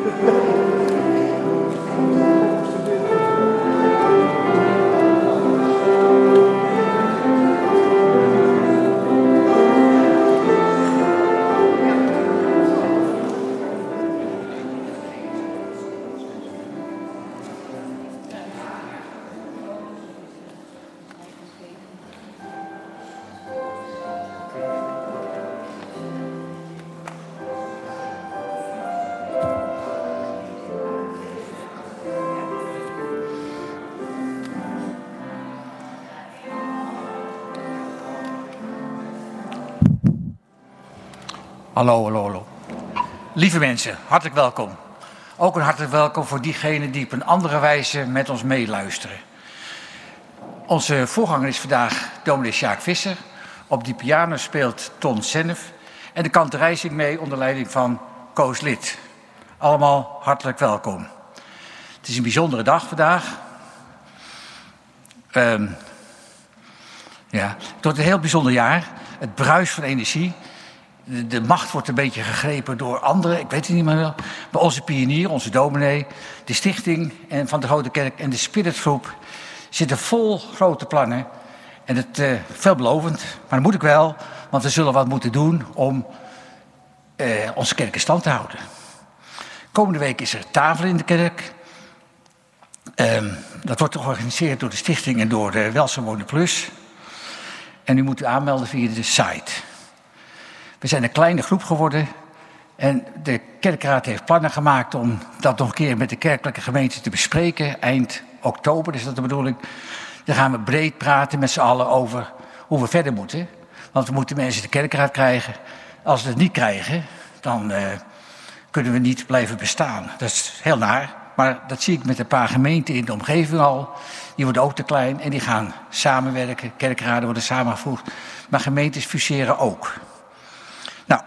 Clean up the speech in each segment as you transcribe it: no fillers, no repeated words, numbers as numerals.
Hallo, hallo, hallo. Lieve mensen, hartelijk welkom. Ook een hartelijk welkom voor diegenen die op een andere wijze met ons meeluisteren. Onze voorganger is vandaag dominee Sjaak Visser. Op die piano speelt Ton Sennef. En de kanterij zingt mee onder leiding van Koos Lid. Allemaal hartelijk welkom. Het is een bijzondere dag vandaag. Het wordt een heel bijzonder jaar. Het bruis van energie. De macht wordt een beetje gegrepen door anderen, ik weet het niet meer wel. Maar onze pionier, onze dominee, de stichting van de Grote Kerk en de Spiritgroep zitten vol grote plannen. En het veelbelovend, maar dat moet ik wel, want we zullen wat moeten doen om onze kerk in stand te houden. Komende week is er tafel in de kerk. Dat wordt georganiseerd door de stichting en door de Welzijn Wonen Plus. En u moet u aanmelden via de site. We zijn een kleine groep geworden en de kerkraad heeft plannen gemaakt om dat nog een keer met de kerkelijke gemeente te bespreken. Eind oktober is dat de bedoeling. Dan gaan we breed praten met z'n allen over hoe we verder moeten. Want we moeten mensen de kerkraad krijgen. Als we het niet krijgen, dan kunnen we niet blijven bestaan. Dat is heel naar, maar dat zie ik met een paar gemeenten in de omgeving al. Die worden ook te klein en die gaan samenwerken. Kerkraden worden samengevoegd, maar gemeentes fuseren ook. Nou,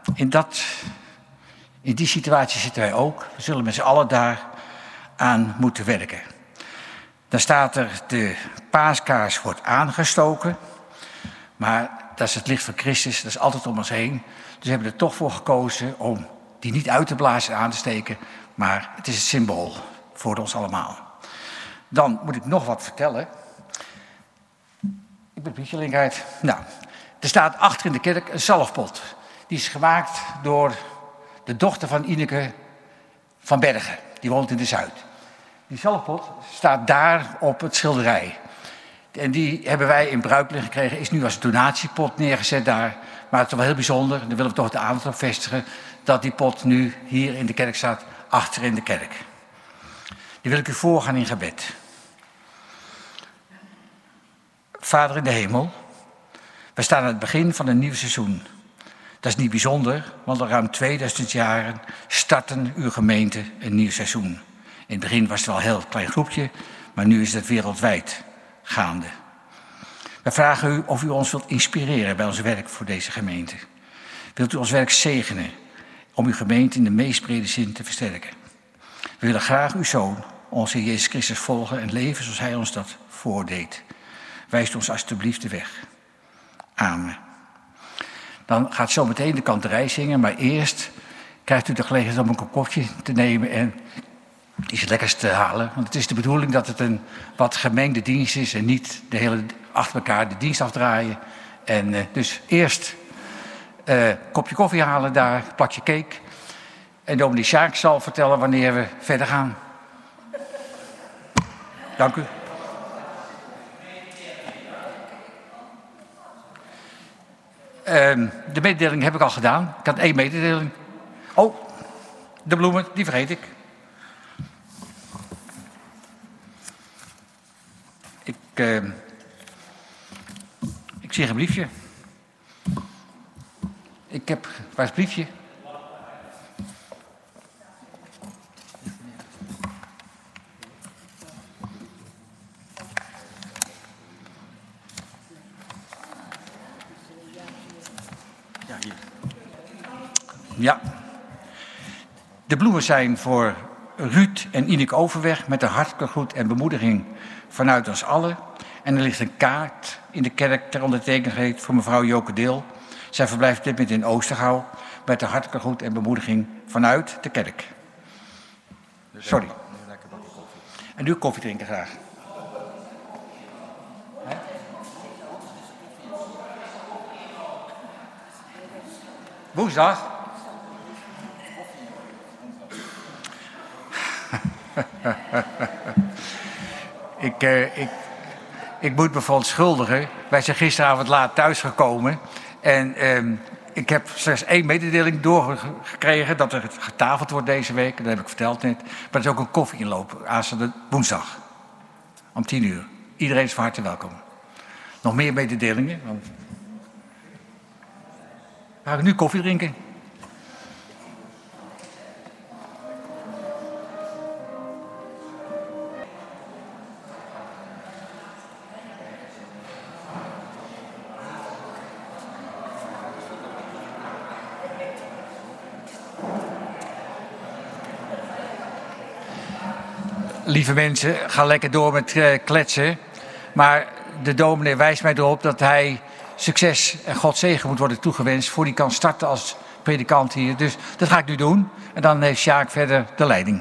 in die situatie zitten wij ook. We zullen met z'n allen daar aan moeten werken. Dan staat er, de paaskaars wordt aangestoken. Maar dat is het licht van Christus, dat is altijd om ons heen. Dus we hebben er toch voor gekozen om die niet uit te blazen en aan te steken. Maar het is het symbool voor ons allemaal. Dan moet ik nog wat vertellen. Ik ben Pietje Linkheid. Nou, er staat achter in de kerk een zalfpot. Die is gemaakt door de dochter van Ineke van Bergen. Die woont in de Zuid. Die zalfpot staat daar op het schilderij. En die hebben wij in bruikleen gekregen. Is nu als donatiepot neergezet daar. Maar het is wel heel bijzonder. Dan willen we toch de aandacht op vestigen. Dat die pot nu hier in de kerk staat. Achter in de kerk. Die wil ik u voorgaan in gebed. Vader in de hemel. We staan aan het begin van een nieuw seizoen. Dat is niet bijzonder, want al ruim 2000 jaren starten uw gemeente een nieuw seizoen. In het begin was het wel een heel klein groepje, maar nu is het wereldwijd gaande. We vragen u of u ons wilt inspireren bij ons werk voor deze gemeente. Wilt u ons werk zegenen om uw gemeente in de meest brede zin te versterken. We willen graag uw Zoon, onze Heer Jezus Christus, volgen en leven zoals hij ons dat voordeed. Wijst ons alstublieft de weg. Amen. Dan gaat zo meteen de kanterij zingen, maar eerst krijgt u de gelegenheid om een kop koffie te nemen en iets lekkers te halen. Want het is de bedoeling dat het een wat gemengde dienst is en niet de hele achter elkaar de dienst afdraaien. En dus eerst kopje koffie halen daar, plakje cake. En dominee Sjaak zal vertellen wanneer we verder gaan. Dank u. De mededeling heb ik al gedaan. Ik had 1 mededeling. Oh, de bloemen, die vergeet ik. Ik zie geen briefje. Waar is het briefje? Ja, hier. Ja. De bloemen zijn voor Ruud en Ineke Overweg met een hartelijke groet en bemoediging vanuit ons allen. En er ligt een kaart in de kerk ter ondertekenheid voor mevrouw Joke Deel. Zij verblijft op dit moment in Oostergouw met een hartelijke groet en bemoediging vanuit de kerk. Sorry. En nu koffie drinken graag. Woensdag? Ik moet me verontschuldigen. Wij zijn gisteravond laat thuisgekomen. En ik heb slechts 1 mededeling doorgekregen dat er getafeld wordt deze week. Dat heb ik verteld net. Maar er is ook een koffieinloop aanstaande woensdag. Om 10:00. Iedereen is van harte welkom. Nog meer mededelingen? We gaan nu koffie drinken. Lieve mensen, ga lekker door met kletsen. Maar de dominee wijst mij erop dat hij succes en Gods zegen moet worden toegewenst voor hij kan starten als predikant hier. Dus dat ga ik nu doen. En dan heeft Sjaak verder de leiding.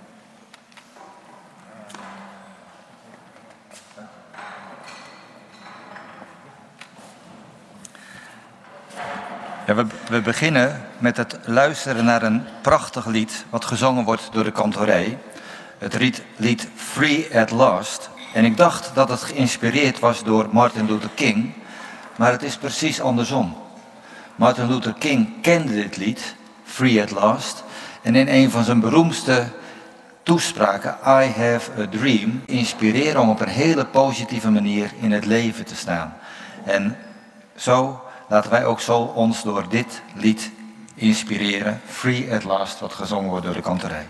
Ja, we beginnen met het luisteren naar een prachtig lied wat gezongen wordt door de kantorij. Het lied Free at Last. En ik dacht dat het geïnspireerd was door Martin Luther King, maar het is precies andersom. Martin Luther King kende dit lied, Free at Last, en in een van zijn beroemdste toespraken, I Have a Dream, inspireren om op een hele positieve manier in het leven te staan. En zo laten wij ook zo ons door dit lied inspireren, Free at Last, wat gezongen wordt door de kantorij.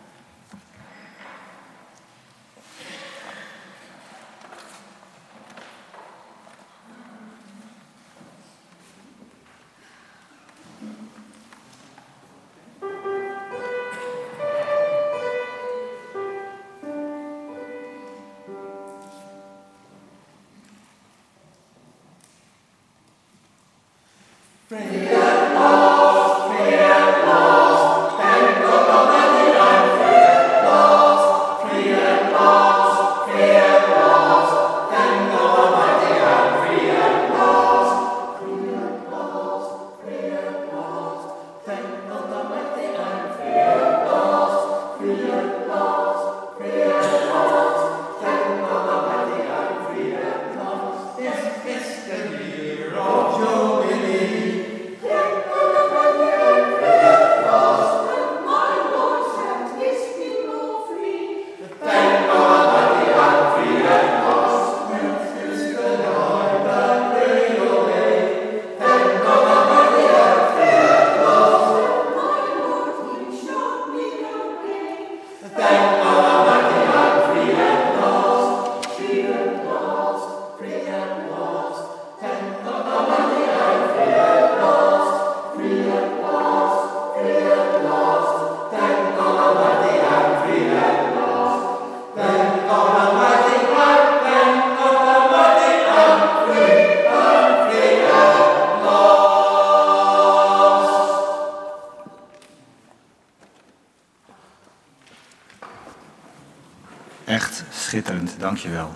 Echt schitterend, dankjewel.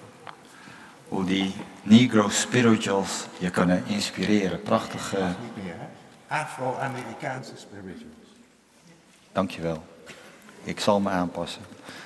Hoe die Negro spirituals je kunnen inspireren. Prachtig. Afro-Amerikaanse spirituals. Dankjewel. Ik zal me aanpassen.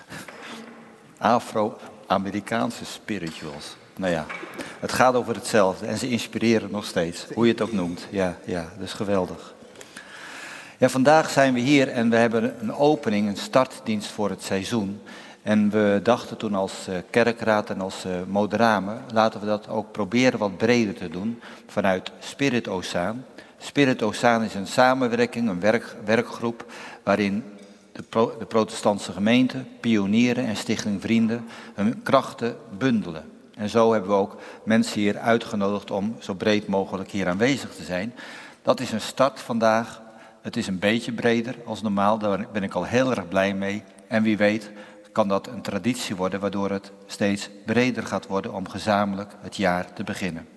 Afro-Amerikaanse spirituals. Nou ja, het gaat over hetzelfde en ze inspireren nog steeds. Hoe je het ook noemt. Ja, dat is geweldig. Ja, vandaag zijn we hier en we hebben een opening, een startdienst voor het seizoen. En we dachten toen als kerkraad en als moderamen, laten we dat ook proberen wat breder te doen vanuit Spirit Ozaan. Spirit Ozaan is een samenwerking, een werkgroep waarin de protestantse gemeente, pionieren en Stichting Vrienden hun krachten bundelen. En zo hebben we ook mensen hier uitgenodigd om zo breed mogelijk hier aanwezig te zijn. Dat is een start vandaag. Het is een beetje breder als normaal, daar ben ik al heel erg blij mee. En wie weet kan dat een traditie worden waardoor het steeds breder gaat worden om gezamenlijk het jaar te beginnen.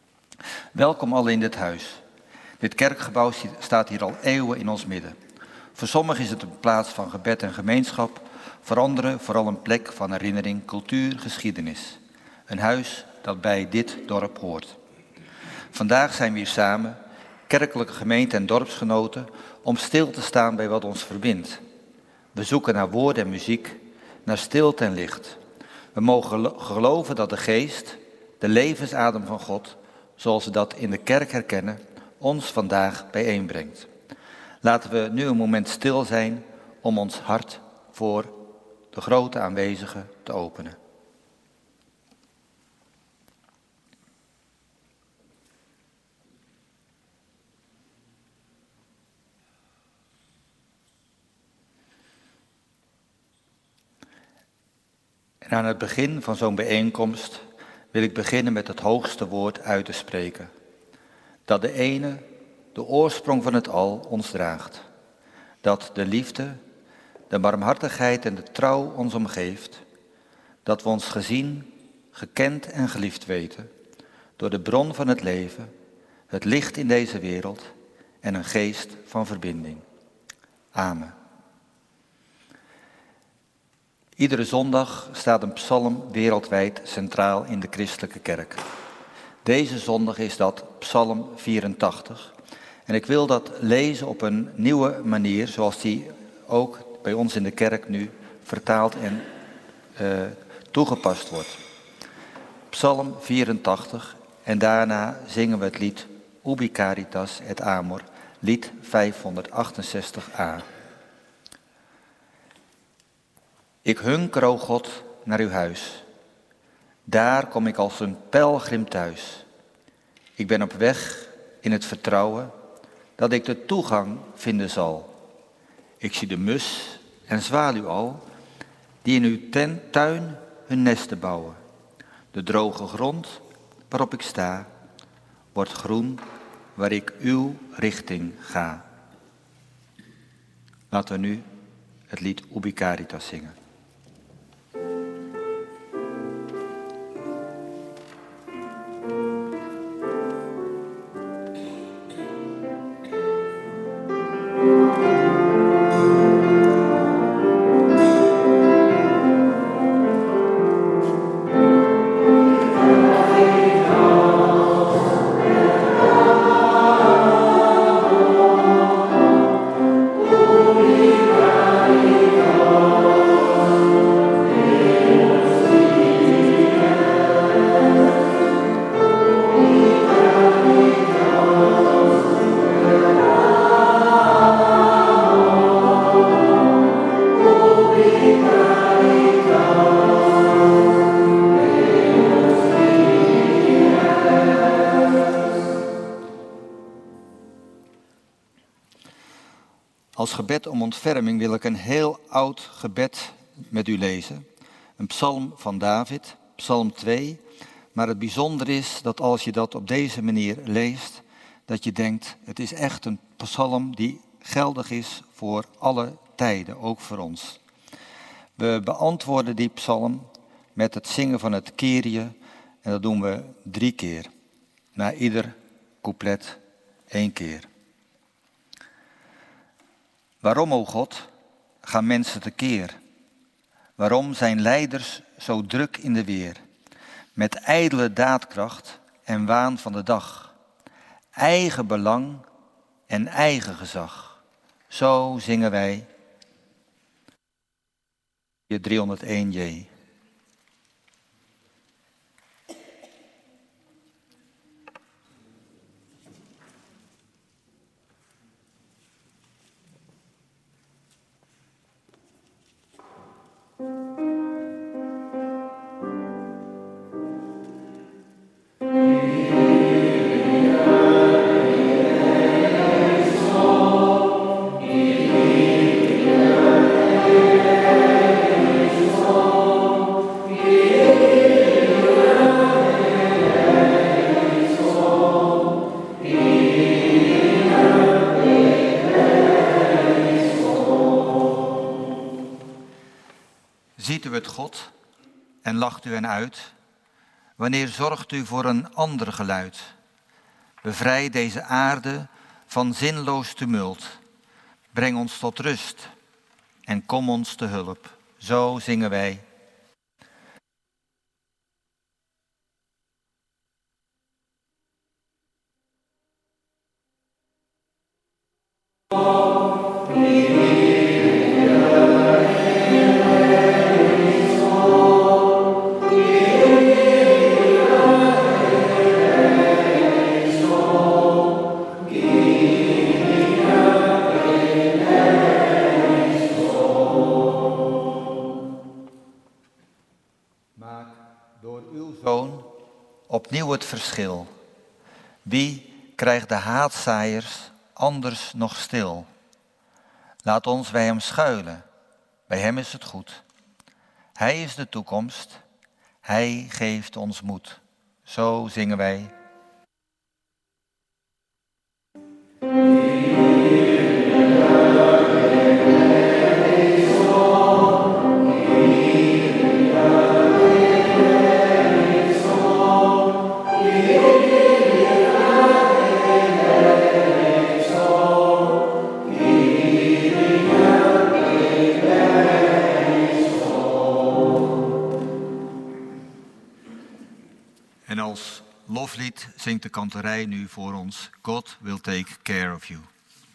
Welkom allen in dit huis. Dit kerkgebouw staat hier al eeuwen in ons midden. Voor sommigen is het een plaats van gebed en gemeenschap. Voor anderen vooral een plek van herinnering, cultuur, geschiedenis. Een huis dat bij dit dorp hoort. Vandaag zijn we hier samen, kerkelijke gemeente en dorpsgenoten, om stil te staan bij wat ons verbindt. We zoeken naar woord en muziek, naar stilte en licht. We mogen geloven dat de geest, de levensadem van God, zoals we dat in de kerk herkennen, ons vandaag bijeenbrengt. Laten we nu een moment stil zijn om ons hart voor de grote aanwezige te openen. En aan het begin van zo'n bijeenkomst wil ik beginnen met het hoogste woord uit te spreken. Dat de ene, de oorsprong van het al, ons draagt. Dat de liefde, de barmhartigheid en de trouw ons omgeeft. Dat we ons gezien, gekend en geliefd weten. Door de bron van het leven, het licht in deze wereld en een geest van verbinding. Amen. Iedere zondag staat een psalm wereldwijd centraal in de christelijke kerk. Deze zondag is dat psalm 84. En ik wil dat lezen op een nieuwe manier, zoals die ook bij ons in de kerk nu vertaald en toegepast wordt. Psalm 84 en daarna zingen we het lied Ubi Caritas et Amor, lied 568a. Ik hunker, o God, naar uw huis. Daar kom ik als een pelgrim thuis. Ik ben op weg in het vertrouwen dat ik de toegang vinden zal. Ik zie de mus en zwaluw al, die in uw tuin hun nesten bouwen. De droge grond waarop ik sta, wordt groen waar ik uw richting ga. Laten we nu het lied Ubi Caritas zingen. Als gebed om ontferming wil ik een heel oud gebed met u lezen. Een psalm van David, psalm 2. Maar het bijzonder is dat als je dat op deze manier leest, dat je denkt, het is echt een psalm die geldig is voor alle tijden, ook voor ons. We beantwoorden die psalm met het zingen van het Kyrie en dat doen we 3 keer. Na ieder couplet 1 keer. Waarom, o God, gaan mensen tekeer? Waarom zijn leiders zo druk in de weer? Met ijdele daadkracht en waan van de dag. Eigen belang en eigen gezag. Zo zingen wij je 301J. Ziet u het God en lacht u hen uit? Wanneer zorgt u voor een ander geluid? Bevrij deze aarde van zinloos tumult. breng ons tot rust en kom ons te hulp. Zo zingen wij. Opnieuw het verschil. Wie krijgt de haatzaaiers anders nog stil? Laat ons bij hem schuilen. Bij hem is het goed. Hij is de toekomst. Hij geeft ons moed. Zo zingen wij. En als loflied zingt de kantorij nu voor ons God will take care of you.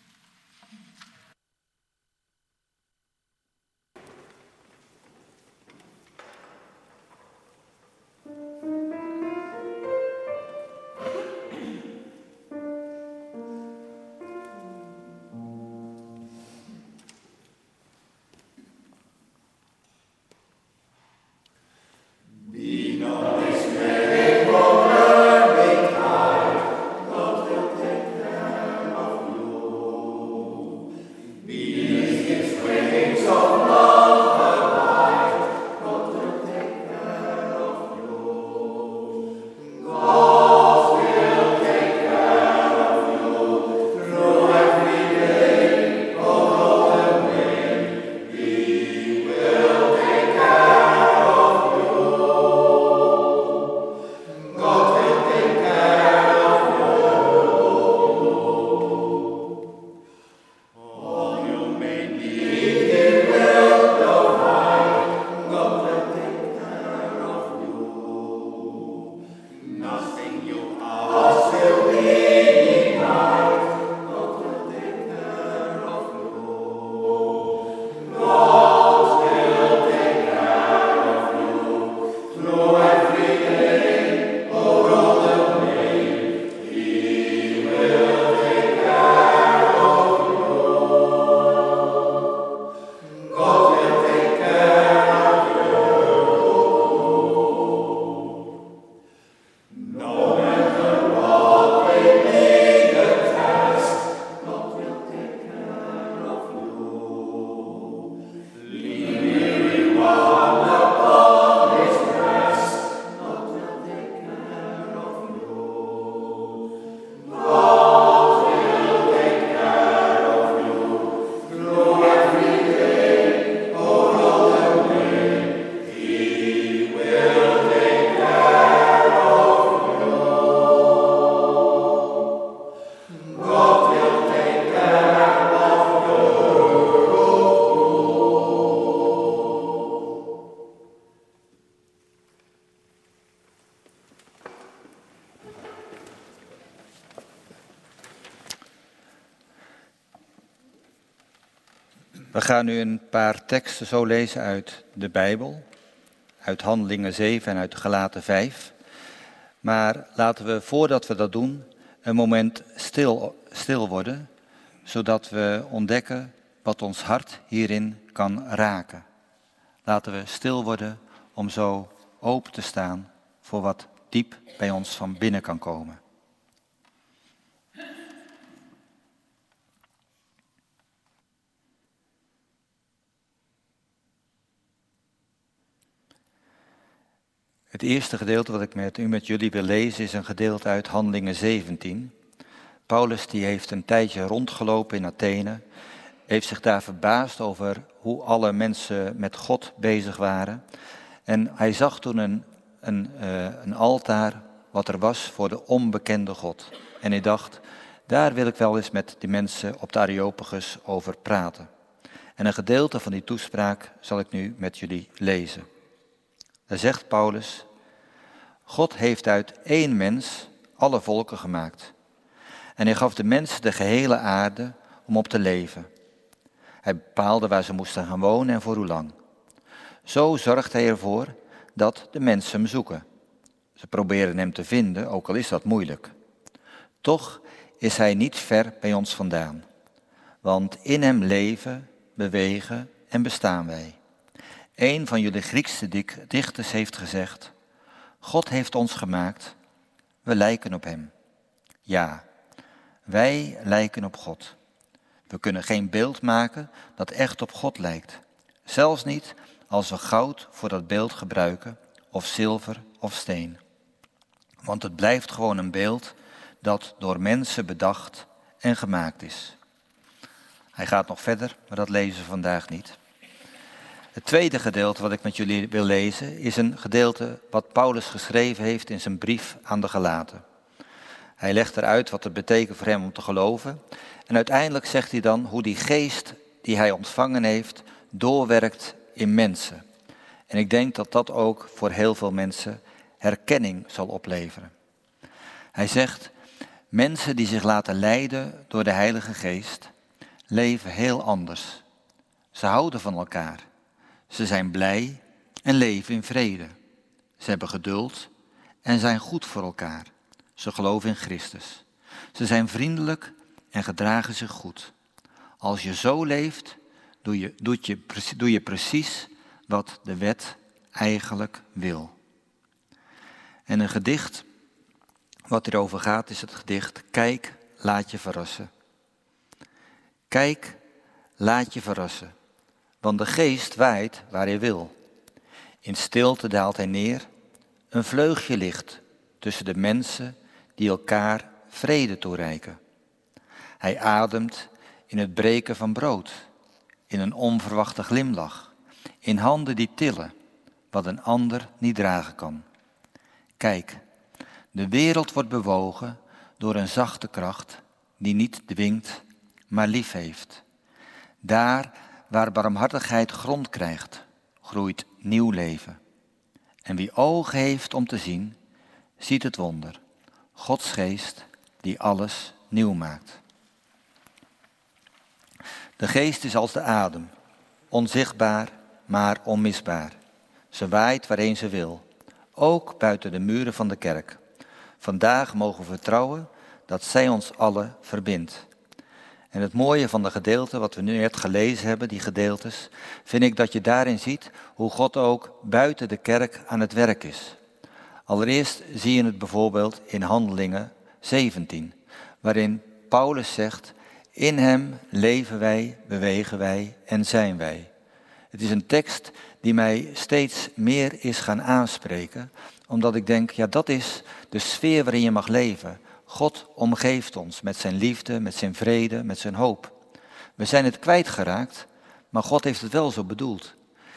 We gaan nu een paar teksten zo lezen uit de Bijbel, uit Handelingen 7 en uit Galaten 5. Maar laten we, voordat we dat doen, een moment stil worden, zodat we ontdekken wat ons hart hierin kan raken. Laten we stil worden om zo open te staan voor wat diep bij ons van binnen kan komen. Het eerste gedeelte wat ik met jullie wil lezen is een gedeelte uit Handelingen 17. Paulus die heeft een tijdje rondgelopen in Athene, heeft zich daar verbaasd over hoe alle mensen met God bezig waren. En hij zag toen een altaar wat er was voor de onbekende God. En hij dacht, Daar wil ik wel eens met die mensen op de Areopagus over praten. En een gedeelte van die toespraak zal ik nu met jullie lezen. Daar zegt Paulus: God heeft uit één mens alle volken gemaakt. En hij gaf de mensen de gehele aarde om op te leven. Hij bepaalde waar ze moesten gaan wonen en voor hoe lang. Zo zorgt hij ervoor dat de mensen hem zoeken. Ze proberen hem te vinden, ook al is dat moeilijk. Toch is hij niet ver bij ons vandaan. Want in hem leven, bewegen en bestaan wij. Een van jullie Griekse dichters heeft gezegd: God heeft ons gemaakt, we lijken op hem. Ja, wij lijken op God. We kunnen geen beeld maken dat echt op God lijkt. Zelfs niet als we goud voor dat beeld gebruiken, of zilver of steen. Want het blijft gewoon een beeld dat door mensen bedacht en gemaakt is. Hij gaat nog verder, maar dat lezen we vandaag niet. Het tweede gedeelte wat ik met jullie wil lezen is een gedeelte wat Paulus geschreven heeft in zijn brief aan de Galaten. Hij legt eruit wat het betekent voor hem om te geloven. En uiteindelijk zegt hij dan hoe die geest die hij ontvangen heeft doorwerkt in mensen. En ik denk dat dat ook voor heel veel mensen herkenning zal opleveren. Hij zegt: mensen die zich laten leiden door de Heilige Geest leven heel anders. Ze houden van elkaar. Ze zijn blij en leven in vrede. Ze hebben geduld en zijn goed voor elkaar. Ze geloven in Christus. Ze zijn vriendelijk en gedragen zich goed. Als je zo leeft, doe je precies wat de wet eigenlijk wil. En een gedicht wat hierover gaat is het gedicht: Kijk, laat je verrassen. Kijk, laat je verrassen, want de geest waait waar hij wil. In stilte daalt hij neer, een vleugje licht tussen de mensen die elkaar vrede toereiken. Hij ademt in het breken van brood, in een onverwachte glimlach, in handen die tillen wat een ander niet dragen kan. Kijk, de wereld wordt bewogen door een zachte kracht die niet dwingt, maar lief heeft. Daar waar barmhartigheid grond krijgt, groeit nieuw leven. En wie ogen heeft om te zien, ziet het wonder. Gods geest die alles nieuw maakt. De geest is als de adem, onzichtbaar, maar onmisbaar. Ze waait waarheen ze wil, ook buiten de muren van de kerk. Vandaag mogen we vertrouwen dat zij ons allen verbindt. En het mooie van de gedeelte wat we nu net gelezen hebben, die gedeeltes, vind ik dat je daarin ziet hoe God ook buiten de kerk aan het werk is. Allereerst zie je het bijvoorbeeld in Handelingen 17, waarin Paulus zegt: in hem leven wij, bewegen wij en zijn wij. Het is een tekst die mij steeds meer is gaan aanspreken, omdat ik denk, ja, dat is de sfeer waarin je mag leven. God omgeeft ons met zijn liefde, met zijn vrede, met zijn hoop. We zijn het kwijtgeraakt, maar God heeft het wel zo bedoeld.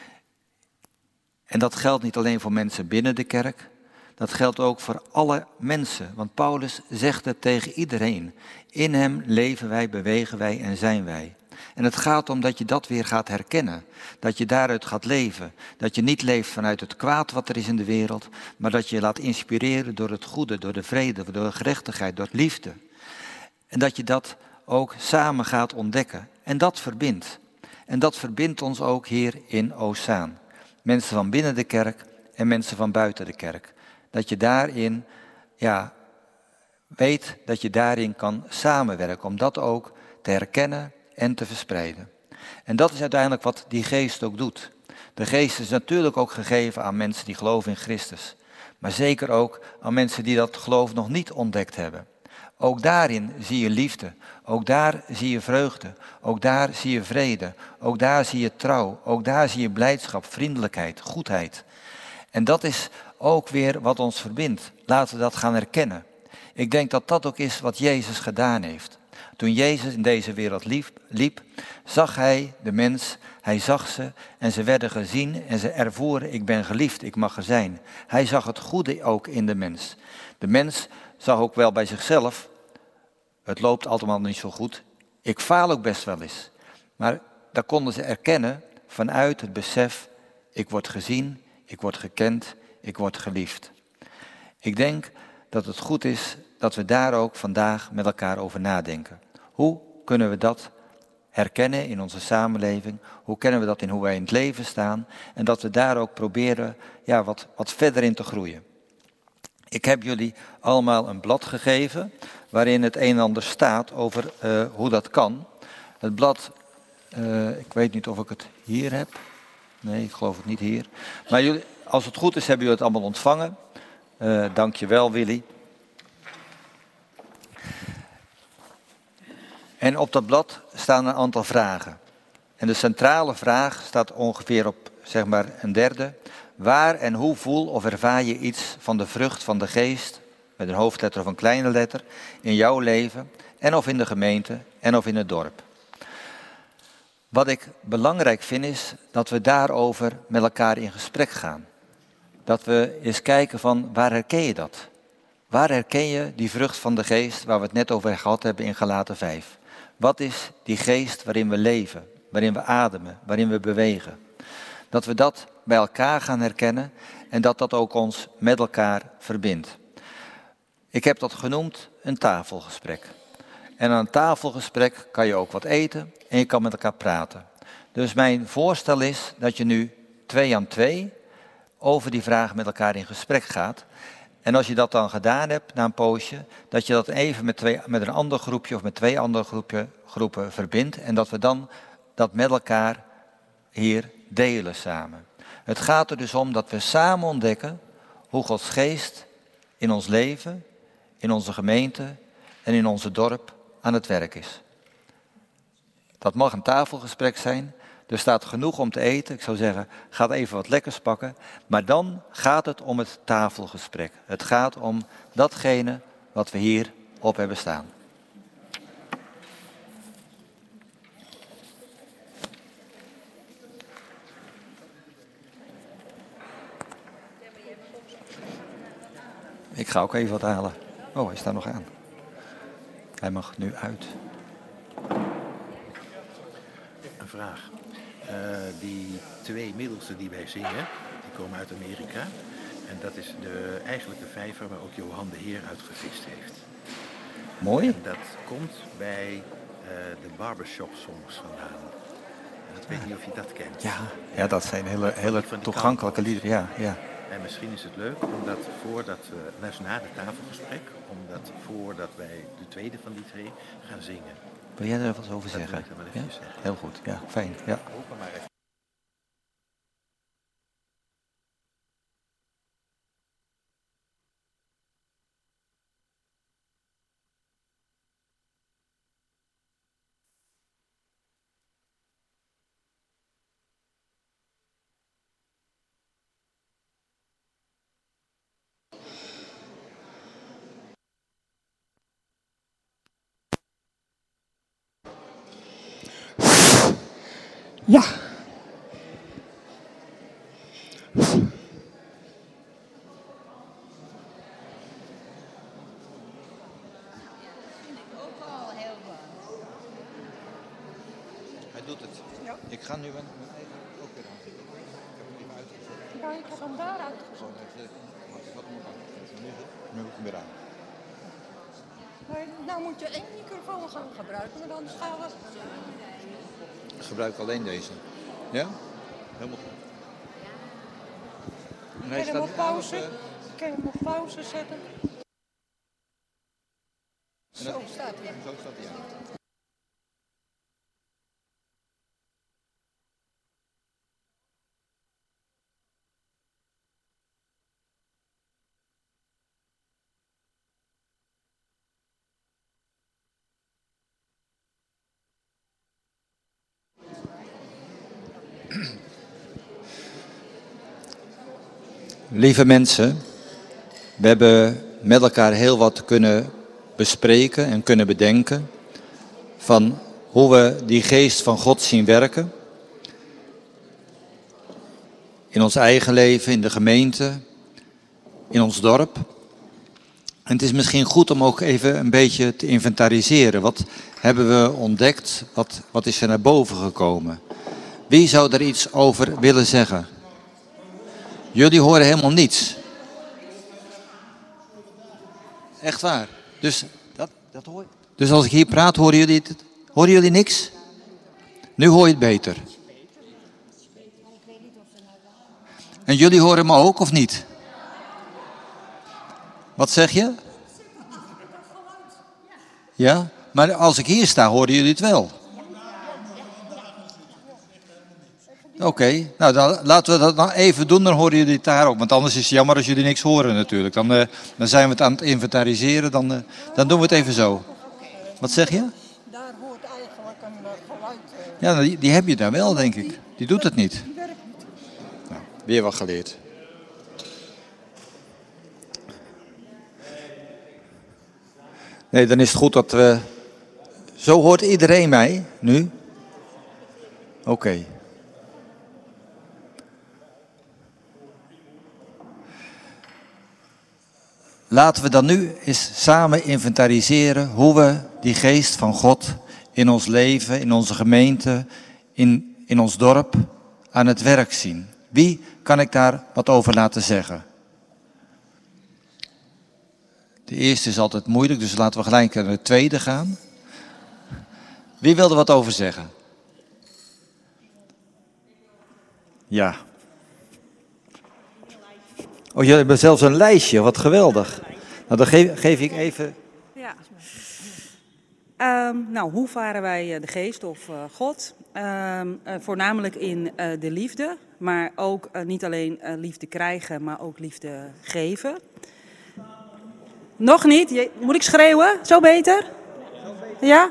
En dat geldt niet alleen voor mensen binnen de kerk, dat geldt ook voor alle mensen. Want Paulus zegt het tegen iedereen. In hem leven wij, bewegen wij en zijn wij. En het gaat om dat je dat weer gaat herkennen. Dat je daaruit gaat leven. Dat je niet leeft vanuit het kwaad wat er is in de wereld, maar dat je je laat inspireren door het goede, door de vrede, door de gerechtigheid, door liefde. En dat je dat ook samen gaat ontdekken. En dat verbindt. En dat verbindt ons ook hier in Ozaan. Mensen van binnen de kerk en mensen van buiten de kerk. Dat je daarin, weet dat je daarin kan samenwerken. Om dat ook te herkennen en te verspreiden. En dat is uiteindelijk wat die geest ook doet. De geest is natuurlijk ook gegeven aan mensen die geloven in Christus. Maar zeker ook aan mensen die dat geloof nog niet ontdekt hebben. Ook daarin zie je liefde. Ook daar zie je vreugde. Ook daar zie je vrede. Ook daar zie je trouw. Ook daar zie je blijdschap, vriendelijkheid, goedheid. En dat is ook weer wat ons verbindt. Laten we dat gaan herkennen. Ik denk dat dat ook is wat Jezus gedaan heeft. Toen Jezus in deze wereld liep, zag hij de mens, hij zag ze en ze werden gezien en ze ervoeren: ik ben geliefd, ik mag er zijn. Hij zag het goede ook in de mens. De mens zag ook wel bij zichzelf Het loopt allemaal niet zo goed. Ik faal ook best wel eens. Maar daar konden ze erkennen vanuit het besef, ik word gezien, ik word gekend, ik word geliefd. Ik denk dat het goed is dat we daar ook vandaag met elkaar over nadenken. Hoe kunnen we dat herkennen in onze samenleving? Hoe kennen we dat in hoe wij in het leven staan? En dat we daar ook proberen wat verder in te groeien. Ik heb jullie allemaal een blad gegeven waarin het een en ander staat over hoe dat kan. Het blad, ik weet niet of ik het hier heb. Nee, ik geloof het niet hier. Maar jullie, als het goed is, hebben jullie het allemaal ontvangen. Dank je wel, Willy. En op dat blad staan een aantal vragen. En de centrale vraag staat ongeveer op, zeg maar, een derde. Waar en hoe voel of ervaar je iets van de vrucht van de geest, met een hoofdletter of een kleine letter, in jouw leven en of in de gemeente en of in het dorp? Wat ik belangrijk vind is dat we daarover met elkaar in gesprek gaan. Dat we eens kijken van waar herken je dat? Waar herken je die vrucht van de geest waar we het net over gehad hebben in Galaten 5? Wat is die geest waarin we leven, waarin we ademen, waarin we bewegen? Dat we dat bij elkaar gaan herkennen en dat dat ook ons met elkaar verbindt. Ik heb dat genoemd een tafelgesprek. En aan een tafelgesprek kan je ook wat eten en je kan met elkaar praten. Dus mijn voorstel is dat je nu 2 aan 2 over die vraag met elkaar in gesprek gaat. En als je dat dan gedaan hebt na een poosje, dat je dat even met een ander groepje of met 2 andere groepen verbindt. En dat we dan dat met elkaar hier delen samen. Het gaat er dus om dat we samen ontdekken hoe Gods geest in ons leven, in onze gemeente en in onze dorp aan het werk is. Dat mag een tafelgesprek zijn. Er staat genoeg om te eten. Ik zou zeggen, ga even wat lekkers pakken. Maar dan gaat het om het tafelgesprek. Het gaat om datgene wat we hier op hebben staan. Ik ga ook even wat halen. Oh, hij staat nog aan. Hij mag nu uit. Een vraag. Die 2 middelste die wij zingen, die komen uit Amerika. En dat is eigenlijk de vijver waar ook Johan de Heer uit gevist heeft. Mooi. En dat komt bij de barbershop songs vandaan. En ik weet niet of je dat kent. Ja, dat zijn hele toegankelijke liederen. Ja. En misschien is het leuk omdat na het tafelgesprek, voordat wij de tweede van die 2 gaan zingen. Wil jij er wat over zeggen? Dat wil ik dan wel even zeggen. Heel goed, ja, fijn. Ja. Open maar even. Ja. Hij doet het. Ja. Ik ga nu mijn eigen ook weer aan. Ik heb hem even uitgezet. Ja, ik heb hem daar uitgezet. Nu heb ik hem weer aan. Nee, nou moet je 1 microfoon gaan gebruiken, maar dan gaan we... Ik gebruik alleen deze. Ja? Helemaal goed. Ik kan hem op pauze. Ik kan hem op pauze zetten. Zo staat hij. Zo staat hij aan. Lieve mensen, we hebben met elkaar heel wat kunnen bespreken en kunnen bedenken van hoe we die geest van God zien werken. In ons eigen leven, in de gemeente, in ons dorp. En het is misschien goed om ook even een beetje te inventariseren. Wat hebben we ontdekt? Wat is er naar boven gekomen? Wie zou er iets over willen zeggen? Jullie horen helemaal niets. Echt waar. Dus, dat hoor je. Dus als ik hier praat, horen jullie niks? Nu hoor je het beter. En jullie horen me ook, of niet? Wat zeg je? Ja? Maar als ik hier sta, horen jullie het wel? Oké, nou dan laten we dat nou even doen, dan horen jullie het daar ook. Want anders is het jammer als jullie niks horen natuurlijk. Dan zijn we het aan het inventariseren, dan doen we het even zo. Wat zeg je? Daar hoort eigenlijk een geluid. Ja, die heb je daar wel, denk ik. Die doet het niet. Die werkt niet. Nou, weer wat geleerd. Nee, dan is het goed dat we... Zo hoort iedereen mij nu? Oké. Laten we dan nu eens samen inventariseren hoe we die geest van God in ons leven, in onze gemeente, in ons dorp aan het werk zien. Wie kan ik daar wat over laten zeggen? De eerste is altijd moeilijk, dus laten we gelijk naar de tweede gaan. Wie wil er wat over zeggen? Ja. Oh, jullie hebben zelfs een lijstje, wat geweldig. Nou, dan geef ik even... Ja. Nou, hoe varen wij de geest of God? Voornamelijk in de liefde, maar ook niet alleen liefde krijgen, maar ook liefde geven. Nog niet? Moet ik schreeuwen? Zo beter? Ja?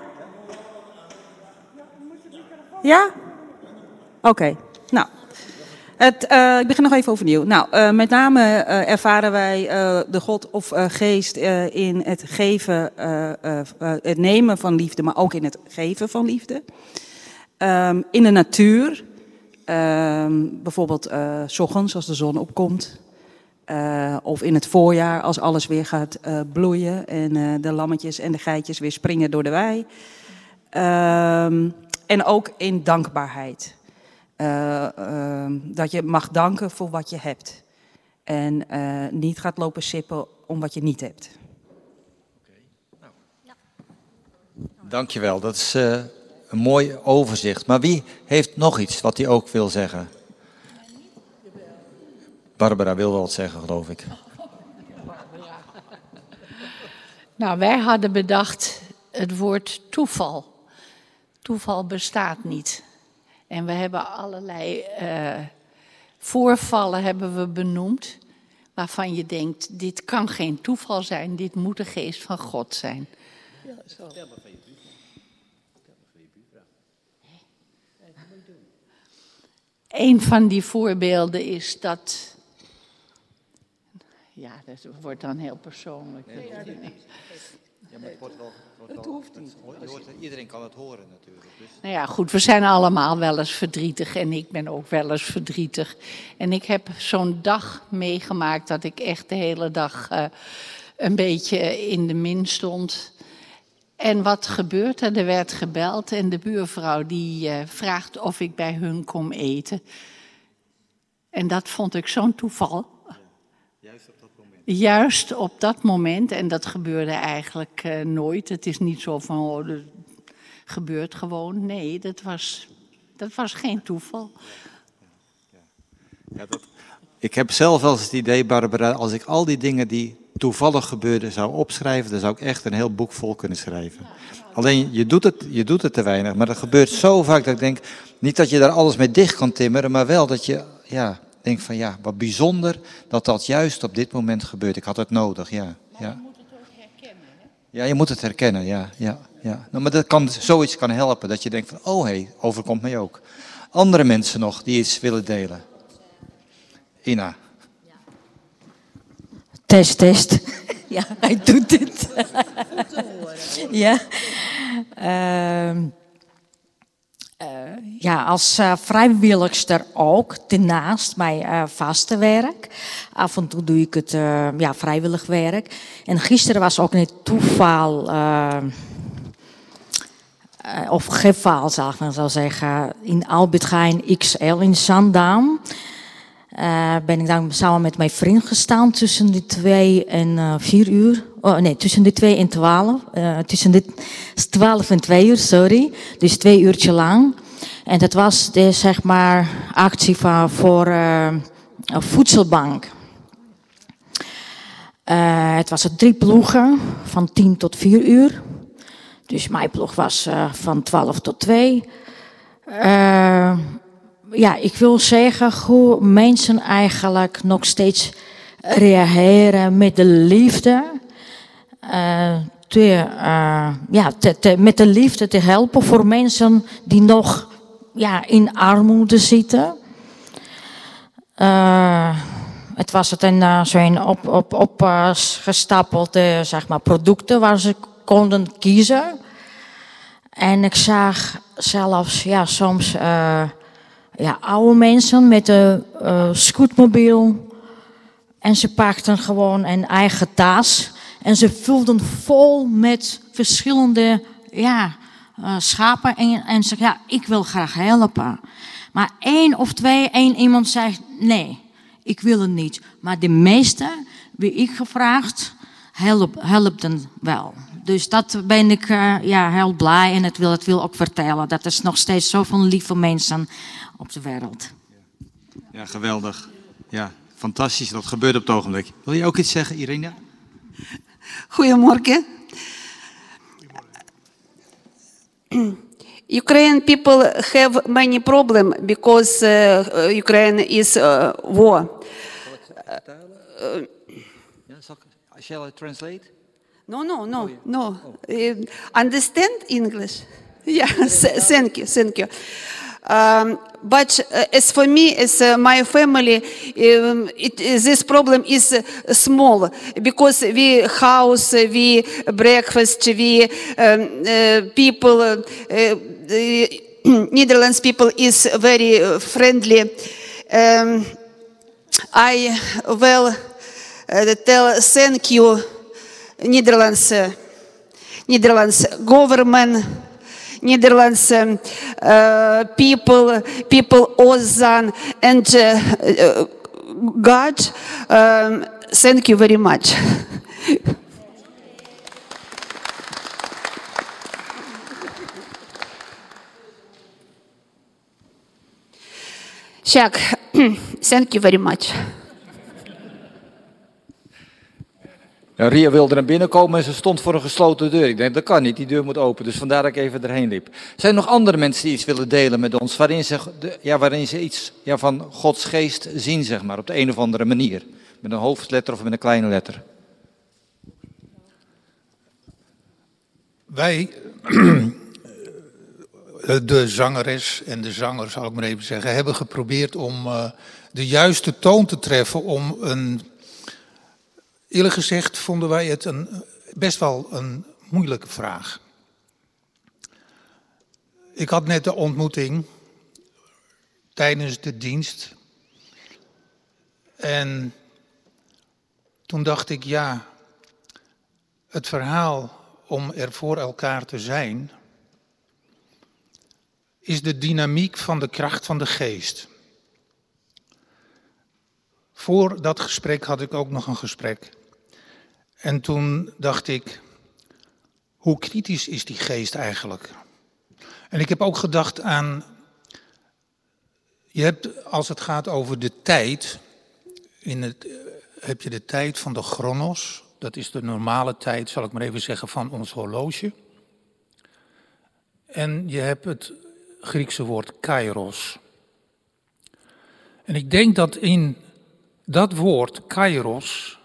Ja? Oké. Nou. Ik begin nog even overnieuw. Nou, met name ervaren wij de God of geest in het geven, het nemen van liefde, maar ook in het geven van liefde. In de natuur, bijvoorbeeld 's ochtends als de zon opkomt. Of in het voorjaar als alles weer gaat bloeien en de lammetjes en de geitjes weer springen door de wei. En ook in dankbaarheid. Dat je mag danken voor wat je hebt. En niet gaat lopen sippen om wat je niet hebt. Dankjewel, dat is een mooi overzicht. Maar wie heeft nog iets wat hij ook wil zeggen? Barbara wil wel wat zeggen, geloof ik. Nou, wij hadden bedacht het woord toeval. Toeval bestaat niet. En we hebben allerlei voorvallen hebben we benoemd, waarvan je denkt, dit kan geen toeval zijn, dit moet de geest van God zijn. Ja, zo. Een van die voorbeelden is dat... Ja, dat wordt dan heel persoonlijk. Ja, maar het wordt wel... Het hoeft niet. Iedereen kan het horen natuurlijk. Dus. Nou ja, goed, we zijn allemaal wel eens verdrietig en ik ben ook wel eens verdrietig. En ik heb zo'n dag meegemaakt dat ik echt de hele dag een beetje in de min stond. En wat gebeurt er? Er werd gebeld en de buurvrouw die vraagt of ik bij hun kom eten. En dat vond ik zo'n toeval. Juist op dat moment. Juist op dat moment, en dat gebeurde eigenlijk nooit. Het is niet zo van, oh, dat gebeurt gewoon. Nee, dat was geen toeval. Ja, ik heb zelf wel eens het idee, Barbara, als ik al die dingen die toevallig gebeurden zou opschrijven, dan zou ik echt een heel boek vol kunnen schrijven. Alleen, je doet het te weinig, maar dat gebeurt zo vaak dat ik denk, niet dat je daar alles mee dicht kan timmeren, maar wel dat je, denkt van wat bijzonder dat dat juist op dit moment gebeurt. Ik had het nodig, ja. Maar je moet het ook herkennen, hè? Ja, je moet het herkennen, ja. Nou, maar zoiets kan helpen, dat je denkt van, overkomt mij ook. Andere mensen nog die iets willen delen. Ina. Test. Ja, hij doet het. Ja. als vrijwilligster ook, daarnaast mijn vaste werk. Af en toe doe ik het vrijwillig werk. En gisteren was ook een toeval, of geval zal ik maar zo zeggen, in Albert Heijn XL in Zandam. Ben ik dan samen met mijn vriend gestaan tussen de 2 en 4 uur. Oh, nee, tussen de 2 en 12. Tussen de 12 en 2 uur, sorry. Dus 2 uurtje lang. En dat was de, zeg maar, actie voor een voedselbank. Het was 3 ploegen van 10 tot 4 uur. Dus mijn ploeg was van 12 tot 2. Ik wil zeggen hoe mensen eigenlijk nog steeds reageren met de liefde. Met de liefde te helpen voor mensen die nog in armoede zitten. Het was zo'n opgestapelde zeg maar, producten waar ze konden kiezen. En ik zag zelfs soms oude mensen met een scootmobiel. En ze pakten gewoon een eigen tas. En ze vulden vol met verschillende schapen. En ze ik wil graag helpen. Maar 1 of 2, iemand zei, nee, ik wil het niet. Maar de meeste, wie ik gevraagd, helpten wel. Dus dat ben ik heel blij en het wil ook vertellen. Dat er nog steeds zoveel lieve mensen op de wereld. Ja, geweldig. Ja, fantastisch. Dat gebeurt op het ogenblik. Wil je ook iets zeggen, Irina? Goedemorgen. Ukrainian people have many problems because Ukraine is war. Shall I translate? No. Understand English? Yeah, thank you. But as for me, as my family, this problem is small because we house, we breakfast, we people, Netherlands people is very friendly. I will tell thank you, Netherlands government. Netherlands people Ozan and God, thank you very much. Jack, thank you very much. Ja, Ria wilde naar binnen komen en ze stond voor een gesloten deur. Ik denk, dat kan niet, die deur moet open. Dus vandaar dat ik even erheen liep. Zijn er nog andere mensen die iets willen delen met ons, waarin ze iets van Gods geest zien, zeg maar, op de een of andere manier? Met een hoofdletter of met een kleine letter? Wij, de zangeres en de zanger, zal ik maar even zeggen, hebben geprobeerd om de juiste toon te treffen om een... Eerlijk gezegd vonden wij het best wel een moeilijke vraag. Ik had net de ontmoeting tijdens de dienst. En toen dacht ik, het verhaal om er voor elkaar te zijn, is de dynamiek van de kracht van de geest. Voor dat gesprek had ik ook nog een gesprek. En toen dacht ik, hoe kritisch is die geest eigenlijk? En ik heb ook gedacht aan, je hebt als het gaat over de tijd, heb je de tijd van de chronos, dat is de normale tijd, zal ik maar even zeggen, van ons horloge. En je hebt het Griekse woord kairos. En ik denk dat in dat woord kairos,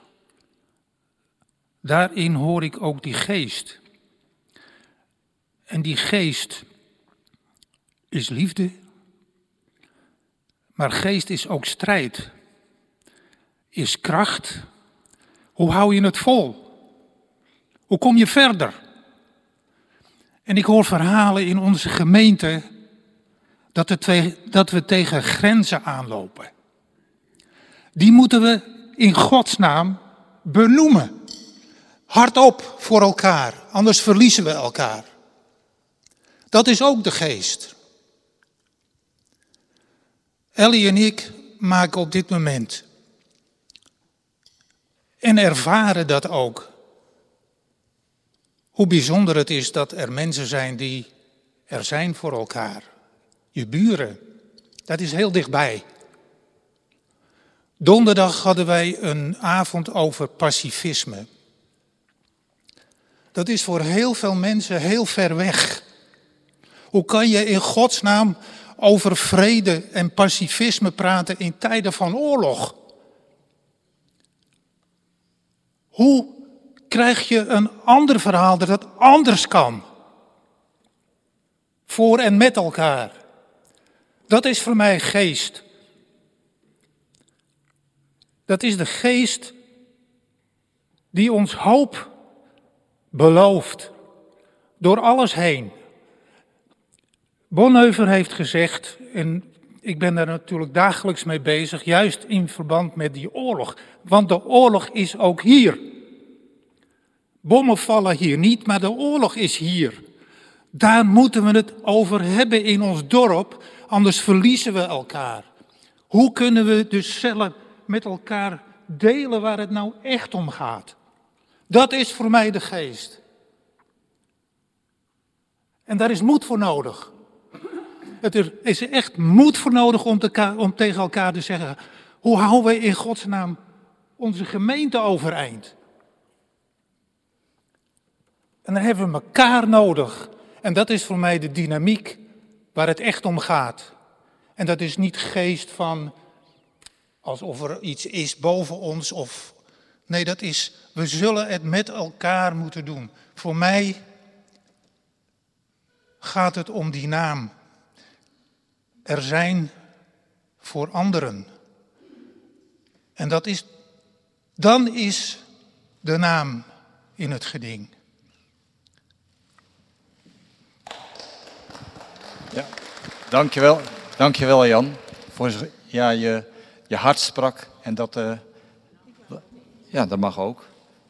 daarin hoor ik ook die geest. En die geest is liefde, maar geest is ook strijd, is kracht. Hoe hou je het vol? Hoe kom je verder? En ik hoor verhalen in onze gemeente dat we tegen grenzen aanlopen. Die moeten we in Gods naam benoemen. Hardop voor elkaar, anders verliezen we elkaar. Dat is ook de geest. Ellie en ik maken op dit moment en ervaren dat ook. Hoe bijzonder het is dat er mensen zijn die er zijn voor elkaar. Je buren, dat is heel dichtbij. Donderdag hadden wij een avond over pacifisme. Dat is voor heel veel mensen heel ver weg. Hoe kan je in Gods naam over vrede en pacifisme praten in tijden van oorlog? Hoe krijg je een ander verhaal dat het anders kan? Voor en met elkaar. Dat is voor mij geest. Dat is de geest die ons hoop belooft. Door alles heen. Bonhoeffer heeft gezegd, en ik ben daar natuurlijk dagelijks mee bezig, juist in verband met die oorlog. Want de oorlog is ook hier. Bommen vallen hier niet, maar de oorlog is hier. Daar moeten we het over hebben in ons dorp, anders verliezen we elkaar. Hoe kunnen we dus zelf met elkaar delen waar het nou echt om gaat? Dat is voor mij de geest. En daar is moed voor nodig. Er is echt moed voor nodig om tegen elkaar te zeggen, hoe houden we in Gods naam onze gemeente overeind? En dan hebben we elkaar nodig. En dat is voor mij de dynamiek waar het echt om gaat. En dat is niet geest van alsof er iets is boven ons. Nee, dat is, we zullen het met elkaar moeten doen. Voor mij gaat het om die naam. Er zijn voor anderen. En dan is de naam in het geding. Ja, dankjewel Jan. Voor je hart sprak en dat, dat mag ook.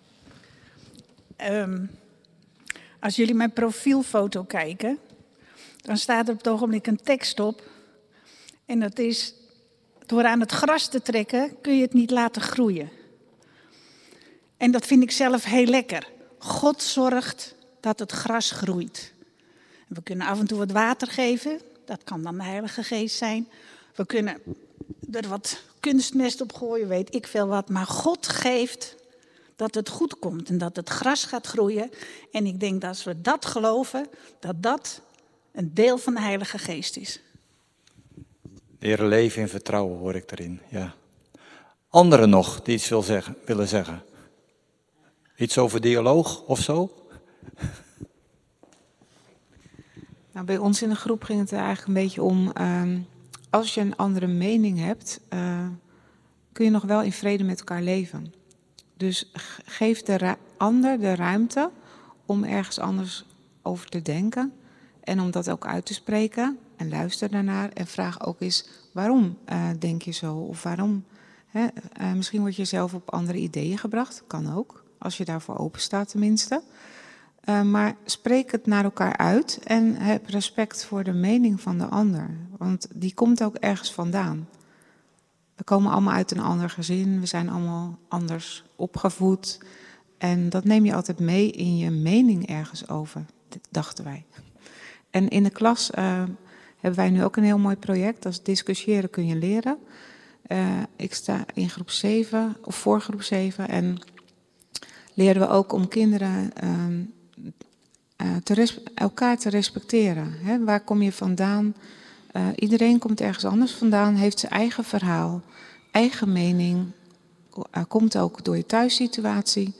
Als jullie mijn profielfoto kijken, dan staat er op het ogenblik een tekst op. En dat is, door aan het gras te trekken kun je het niet laten groeien. En dat vind ik zelf heel lekker. God zorgt dat het gras groeit. We kunnen af en toe wat water geven, dat kan dan de Heilige Geest zijn. We kunnen er wat kunstmest op gooien, weet ik veel wat. Maar God geeft dat het goed komt en dat het gras gaat groeien. En ik denk dat als we dat geloven, dat dat een deel van de Heilige Geest is. Leren leven in vertrouwen hoor ik erin, ja. Anderen nog die iets willen zeggen? Iets over dialoog of zo? Nou, bij ons in de groep ging het er eigenlijk een beetje om, als je een andere mening hebt, kun je nog wel in vrede met elkaar leven. Dus geef de ander de ruimte om ergens anders over te denken en om dat ook uit te spreken. En luister daarnaar en vraag ook eens, waarom denk je zo? Of waarom? Misschien word je zelf op andere ideeën gebracht, kan ook, als je daarvoor open staat tenminste. Maar spreek het naar elkaar uit en heb respect voor de mening van de ander. Want die komt ook ergens vandaan. We komen allemaal uit een ander gezin, we zijn allemaal anders opgevoed. En dat neem je altijd mee in je mening ergens over, dachten wij. En in de klas hebben wij nu ook een heel mooi project, dat is discussiëren kun je leren. Ik sta in groep 7, of voor groep 7, en leren we ook om kinderen elkaar te respecteren. Hè? Waar kom je vandaan? Iedereen komt ergens anders vandaan, heeft zijn eigen verhaal, eigen mening. Komt ook door je thuissituatie.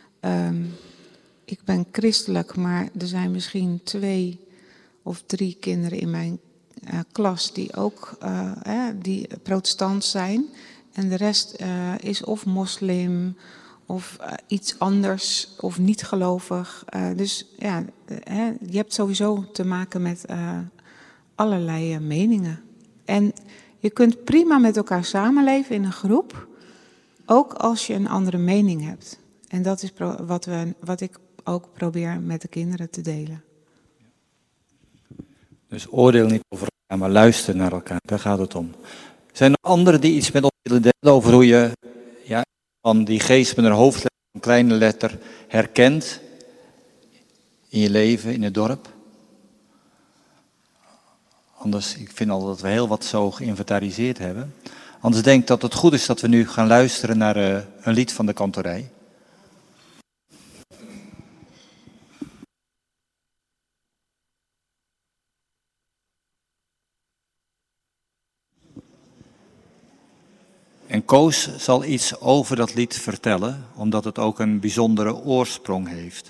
Ik ben christelijk, maar er zijn misschien 2 of 3 kinderen in mijn klas die ook die protestant zijn. En de rest is of moslim of iets anders of niet gelovig. Dus ja, je hebt sowieso te maken met allerlei meningen. En je kunt prima met elkaar samenleven in een groep, ook als je een andere mening hebt. En dat is wat ik ook probeer met de kinderen te delen. Dus oordeel niet over elkaar, maar luister naar elkaar. Daar gaat het om. Zijn er anderen die iets met ons willen delen over hoe je van die geest met een hoofdletter, een kleine letter, herkent in je leven, in het dorp? Anders, ik vind al dat we heel wat zo geïnventariseerd hebben. Anders denk ik dat het goed is dat we nu gaan luisteren naar een lied van de kantorij. En Koos zal iets over dat lied vertellen, omdat het ook een bijzondere oorsprong heeft.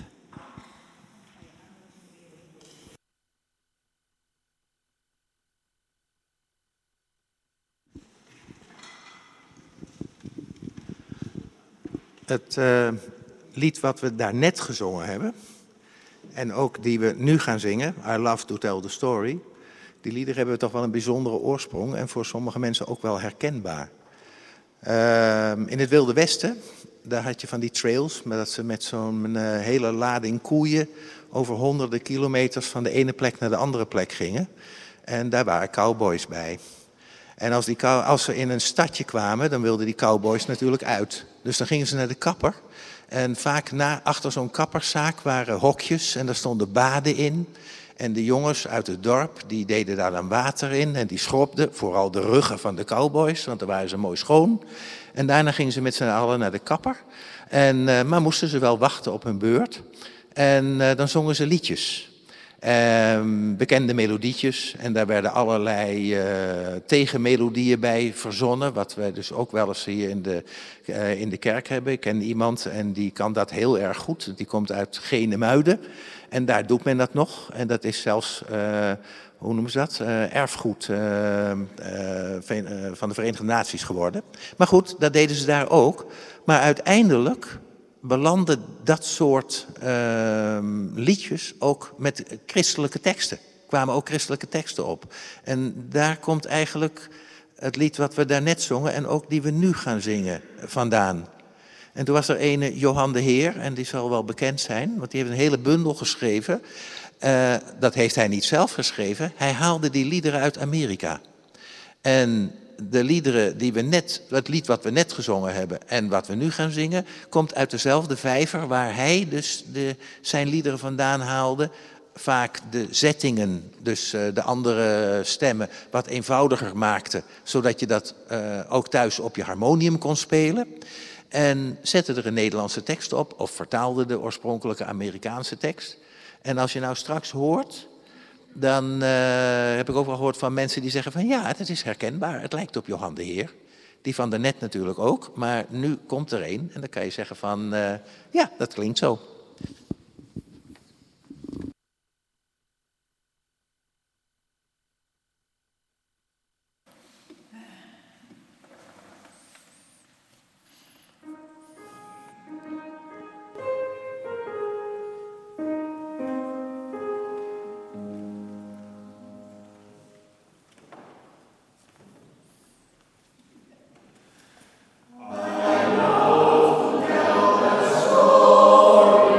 Het lied wat we daarnet gezongen hebben, en ook die we nu gaan zingen, I Love to Tell the Story, die liederen hebben toch wel een bijzondere oorsprong en voor sommige mensen ook wel herkenbaar. In het Wilde Westen, daar had je van die trails, dat ze met zo'n hele lading koeien over honderden kilometers van de ene plek naar de andere plek gingen. En daar waren cowboys bij. En als ze in een stadje kwamen, dan wilden die cowboys natuurlijk uit. Dus dan gingen ze naar de kapper. En vaak achter zo'n kapperszaak waren hokjes en daar stonden baden in. En de jongens uit het dorp, die deden daar dan water in en die schrobden vooral de ruggen van de cowboys, want dan waren ze mooi schoon. En daarna gingen ze met z'n allen naar de kapper. Maar moesten ze wel wachten op hun beurt. En dan zongen ze liedjes. Bekende melodietjes. En daar werden allerlei tegenmelodieën bij verzonnen. Wat wij dus ook wel eens hier in de kerk hebben. Ik ken iemand en die kan dat heel erg goed. Die komt uit Genemuiden. En daar doet men dat nog. En dat is zelfs, hoe noemen ze dat? Erfgoed van de Verenigde Naties geworden. Maar goed, dat deden ze daar ook. Maar uiteindelijk belanden dat soort liedjes ook met christelijke teksten. Kwamen ook christelijke teksten op. En daar komt eigenlijk het lied wat we daarnet zongen en ook die we nu gaan zingen vandaan. En toen was er ene Johan de Heer, en die zal wel bekend zijn, want die heeft een hele bundel geschreven. Dat heeft hij niet zelf geschreven, hij haalde die liederen uit Amerika. En de liederen die het lied wat we net gezongen hebben en wat we nu gaan zingen, komt uit dezelfde vijver waar hij dus zijn liederen vandaan haalde. Vaak de zettingen, dus de andere stemmen, wat eenvoudiger maakte, zodat je dat ook thuis op je harmonium kon spelen. En zette er een Nederlandse tekst op of vertaalde de oorspronkelijke Amerikaanse tekst. En als je nou straks hoort, dan heb ik ook wel gehoord van mensen die zeggen van ja, het is herkenbaar. Het lijkt op Johan de Heer. Die van daarnet natuurlijk ook, maar nu komt er een. En dan kan je zeggen van ja, dat klinkt zo. I love to tell the story.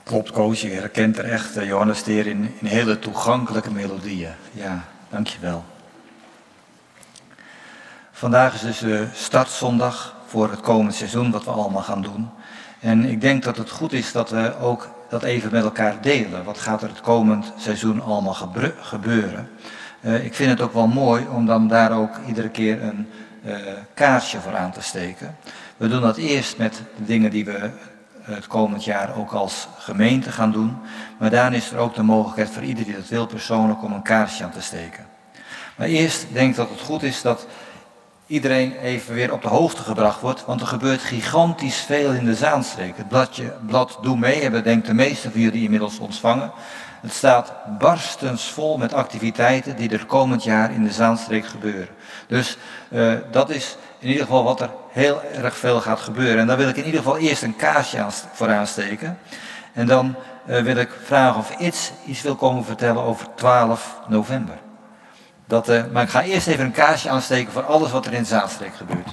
Klopt, Koos, je herkent er echt Johannes de Heer in hele toegankelijke melodieën. Ja, dankjewel. Vandaag is dus de startzondag voor het komend seizoen, wat we allemaal gaan doen. En ik denk dat het goed is dat we ook dat even met elkaar delen. Wat gaat er het komend seizoen allemaal gebeuren? Ik vind het ook wel mooi om dan daar ook iedere keer een kaarsje voor aan te steken. We doen dat eerst met de dingen die we het komend jaar ook als gemeente gaan doen. Maar daarna is er ook de mogelijkheid voor iedereen die dat wil persoonlijk om een kaarsje aan te steken. Maar eerst denk ik dat het goed is dat iedereen even weer op de hoogte gebracht wordt, want er gebeurt gigantisch veel in de Zaanstreek. Het blad Doe Mee hebben denk ik de meeste van jullie inmiddels ontvangen. Het staat barstensvol met activiteiten die er komend jaar in de Zaanstreek gebeuren. Dus dat is in ieder geval wat er heel erg veel gaat gebeuren. En daar wil ik in ieder geval eerst een kaarsje voor aansteken. En dan wil ik vragen of iets wil komen vertellen over 12 november. Maar ik ga eerst even een kaarsje aansteken voor alles wat er in de Zaanstreek gebeurt.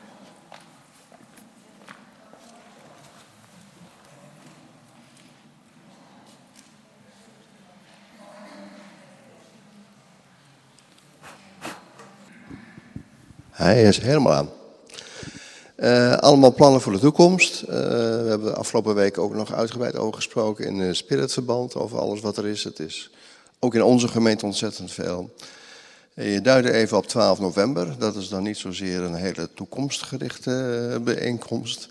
Hij is helemaal aan. Allemaal plannen voor de toekomst. We hebben de afgelopen week ook nog uitgebreid over gesproken in het Spiritverband, over alles wat er is. Het is ook in onze gemeente ontzettend veel. Je duidde even op 12 november. Dat is dan niet zozeer een hele toekomstgerichte bijeenkomst.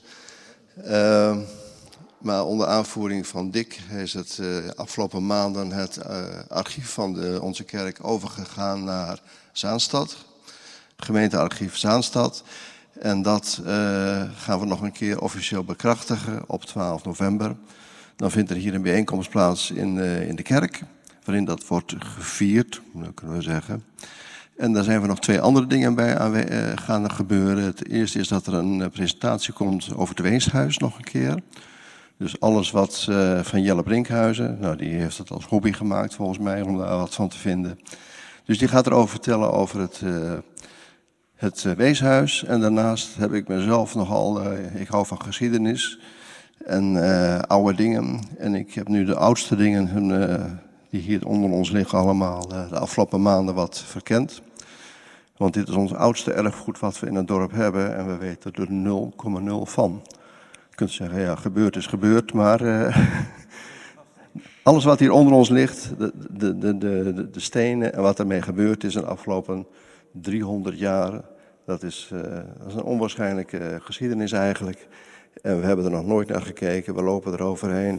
Maar onder aanvoering van Dick is het afgelopen maanden het archief van onze kerk overgegaan naar Zaanstad. Gemeentearchief Zaanstad. En dat gaan we nog een keer officieel bekrachtigen op 12 november. Dan vindt er hier een bijeenkomst plaats in de kerk, waarin dat wordt gevierd, kunnen we zeggen. En daar zijn we nog 2 andere dingen bij gaan gebeuren. Het eerste is dat er een presentatie komt over het Weeshuis nog een keer. Dus alles wat van Jelle Brinkhuizen, nou die heeft het als hobby gemaakt volgens mij om daar wat van te vinden. Dus die gaat erover vertellen over het Weeshuis. En daarnaast heb ik mezelf nogal, ik hou van geschiedenis en oude dingen. En ik heb nu de oudste dingen die hier onder ons liggen allemaal de afgelopen maanden wat verkend. Want dit is ons oudste erfgoed wat we in het dorp hebben en we weten er 0,0 van. Je kunt zeggen, ja, gebeurd is gebeurd, maar alles wat hier onder ons ligt, de stenen en wat ermee gebeurd is in de afgelopen 300 jaar, dat is een onwaarschijnlijke geschiedenis eigenlijk. En we hebben er nog nooit naar gekeken, we lopen er overheen.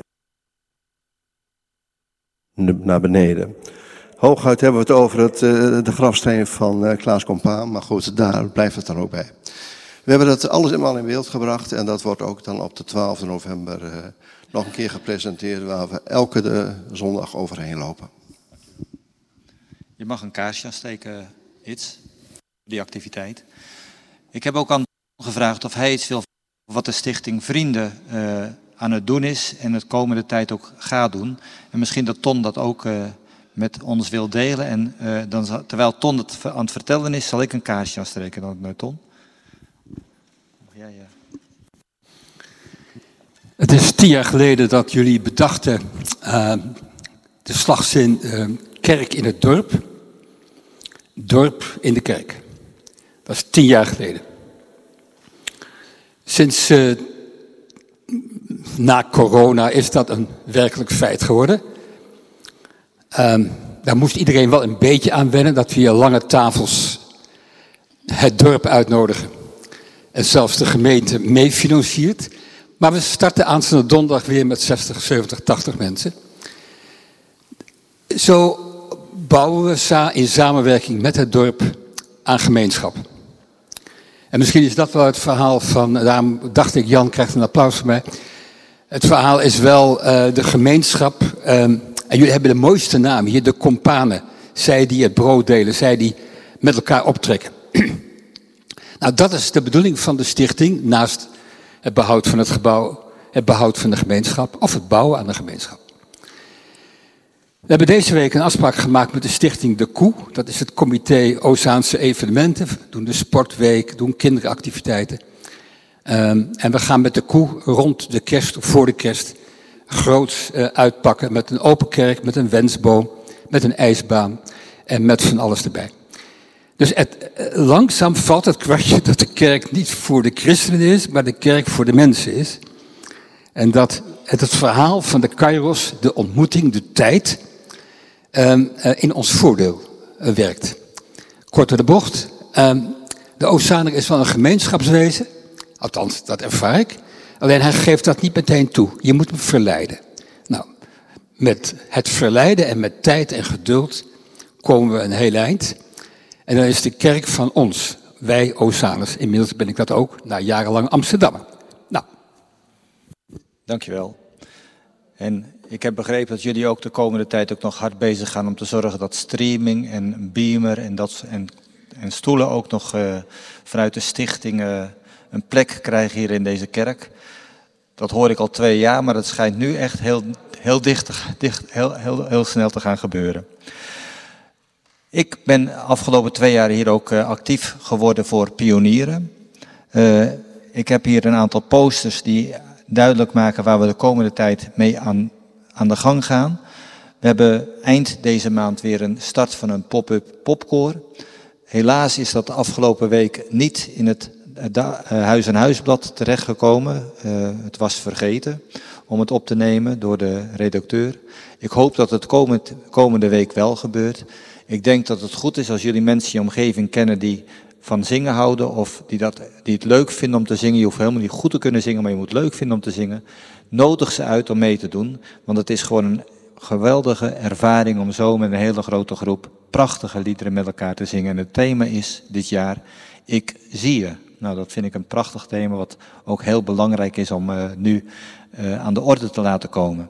Naar beneden. Hooguit hebben we het over de grafsteen van Klaas Compaen, maar goed, daar blijft het dan ook bij. We hebben dat alles helemaal in beeld gebracht en dat wordt ook dan op de 12 november nog een keer gepresenteerd, waar we elke zondag overheen lopen. Je mag een kaarsje aansteken, die activiteit. Ik heb ook aan gevraagd of hij iets wil wat de stichting Vrienden aan het doen is en het komende tijd ook gaat doen. En misschien dat Ton dat ook met ons wil delen. En terwijl Ton het aan het vertellen is, zal ik een kaarsje aansteken dan, Ton. Ja. Het is 10 jaar geleden dat jullie bedachten de slagzin kerk in het dorp. Dorp in de kerk. Dat is 10 jaar geleden. Sinds na corona is dat een werkelijk feit geworden. Daar moest iedereen wel een beetje aan wennen, dat via lange tafels het dorp uitnodigen. En zelfs de gemeente meefinanciert. Maar we starten aanstaande donderdag weer met 60, 70, 80 mensen. Zo bouwen we in samenwerking met het dorp aan gemeenschap. En misschien is dat wel het verhaal van, daarom dacht ik, Jan krijgt een applaus voor mij. Het verhaal is wel de gemeenschap. En jullie hebben de mooiste naam hier, de Companen. Zij die het brood delen, zij die met elkaar optrekken. Nou, dat is de bedoeling van de stichting, naast het behoud van het gebouw, het behoud van de gemeenschap, of het bouwen aan de gemeenschap. We hebben deze week een afspraak gemaakt met de stichting De Koe. Dat is het comité Ozaanse evenementen. We doen de sportweek, doen kinderactiviteiten. En we gaan met De Koe rond de kerst, of voor de kerst, groots uitpakken met een open kerk, met een wensboom, met een ijsbaan en met van alles erbij. Dus langzaam valt het kwartje dat de kerk niet voor de christenen is, maar de kerk voor de mensen is. En dat het verhaal van de kairos, de ontmoeting, de tijd, in ons voordeel werkt. Kort door de bocht, de Oostzaaner is wel een gemeenschapswezen, althans dat ervaar ik. Alleen hij geeft dat niet meteen toe, je moet hem verleiden. Nou, met het verleiden en met tijd en geduld komen we een heel eind. En dan is de kerk van ons, wij Oostzaners. Inmiddels ben ik dat ook, na jarenlang Amsterdammer. Nou. Dankjewel. En ik heb begrepen dat jullie ook de komende tijd ook nog hard bezig gaan om te zorgen dat streaming en beamer en stoelen ook nog vanuit de stichting een plek krijgen hier in deze kerk. Dat hoor ik al 2 jaar, maar dat schijnt nu echt heel snel te gaan gebeuren. Ik ben afgelopen 2 jaar hier ook actief geworden voor pionieren. Ik heb hier een aantal posters die duidelijk maken waar we de komende tijd mee aan de gang gaan. We hebben eind deze maand weer een start van een pop-up popkoor. Helaas is dat de afgelopen week niet in het Huis en Huisblad terechtgekomen. Het was vergeten om het op te nemen door de redacteur. Ik hoop dat het komende week wel gebeurt. Ik denk dat het goed is als jullie mensen in je omgeving kennen die van zingen houden of die het leuk vinden om te zingen. Je hoeft helemaal niet goed te kunnen zingen, maar je moet het leuk vinden om te zingen. Nodig ze uit om mee te doen, want het is gewoon een geweldige ervaring om zo met een hele grote groep prachtige liederen met elkaar te zingen. En het thema is dit jaar, ik zie je. Nou, dat vind ik een prachtig thema wat ook heel belangrijk is om nu aan de orde te laten komen.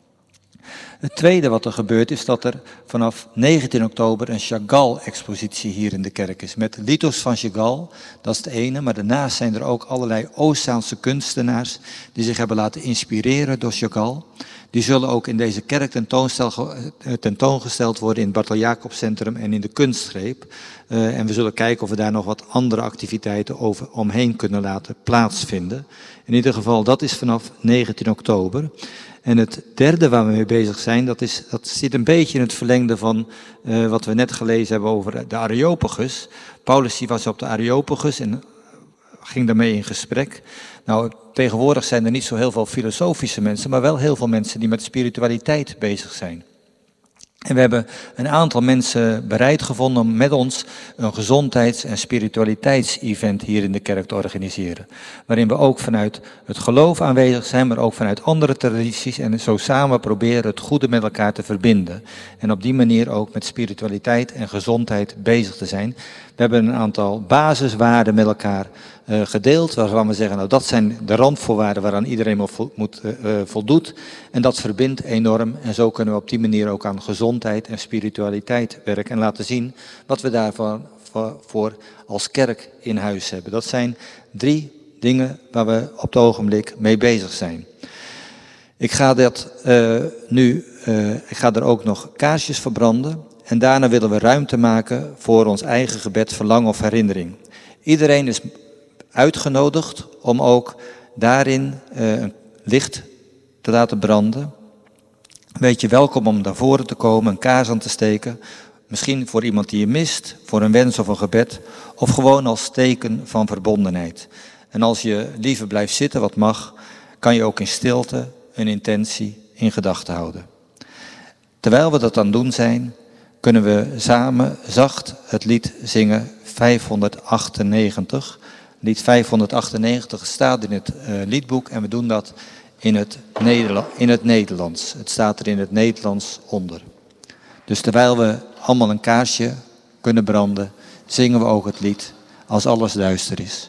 Het tweede wat er gebeurt is dat er vanaf 19 oktober een Chagall-expositie hier in de kerk is. Met lithos van Chagall, dat is het ene. Maar daarnaast zijn er ook allerlei Oostzaanse kunstenaars die zich hebben laten inspireren door Chagall. Die zullen ook in deze kerk tentoongesteld worden in het Bartel Jacobs Centrum en in de Kunstgreep. En we zullen kijken of we daar nog wat andere activiteiten omheen kunnen laten plaatsvinden. In ieder geval, dat is vanaf 19 oktober. En het derde waar we mee bezig zijn, dat zit een beetje in het verlengde van wat we net gelezen hebben over de Areopagus. Paulus die was op de Areopagus en ging daarmee in gesprek. Nou, tegenwoordig zijn er niet zo heel veel filosofische mensen, maar wel heel veel mensen die met spiritualiteit bezig zijn. En we hebben een aantal mensen bereid gevonden om met ons een gezondheids- en spiritualiteitsevent hier in de kerk te organiseren. Waarin we ook vanuit het geloof aanwezig zijn, maar ook vanuit andere tradities en zo samen proberen het goede met elkaar te verbinden. En op die manier ook met spiritualiteit en gezondheid bezig te zijn. We hebben een aantal basiswaarden met elkaar gedeeld, waarvan we zeggen, nou dat zijn de randvoorwaarden waaraan iedereen voldoet. En dat verbindt enorm en zo kunnen we op die manier ook aan gezondheid en spiritualiteit werken en laten zien wat we daarvoor als kerk in huis hebben. Dat zijn 3 dingen waar we op het ogenblik mee bezig zijn. Ik ga er ook nog kaarsjes verbranden en daarna willen we ruimte maken voor ons eigen gebed, verlangen of herinnering. Iedereen is uitgenodigd om ook daarin een licht te laten branden. Weet je, welkom om naar voren te komen, een kaars aan te steken. Misschien voor iemand die je mist, voor een wens of een gebed. Of gewoon als teken van verbondenheid. En als je liever blijft zitten, wat mag, kan je ook in stilte een intentie in gedachten houden. Terwijl we dat aan het doen zijn, kunnen we samen zacht het lied zingen 598. Lied 598 staat in het liedboek en we doen dat in het Nederlands. Het staat er in het Nederlands onder. Dus terwijl we allemaal een kaarsje kunnen branden, zingen we ook het lied Als alles duister is.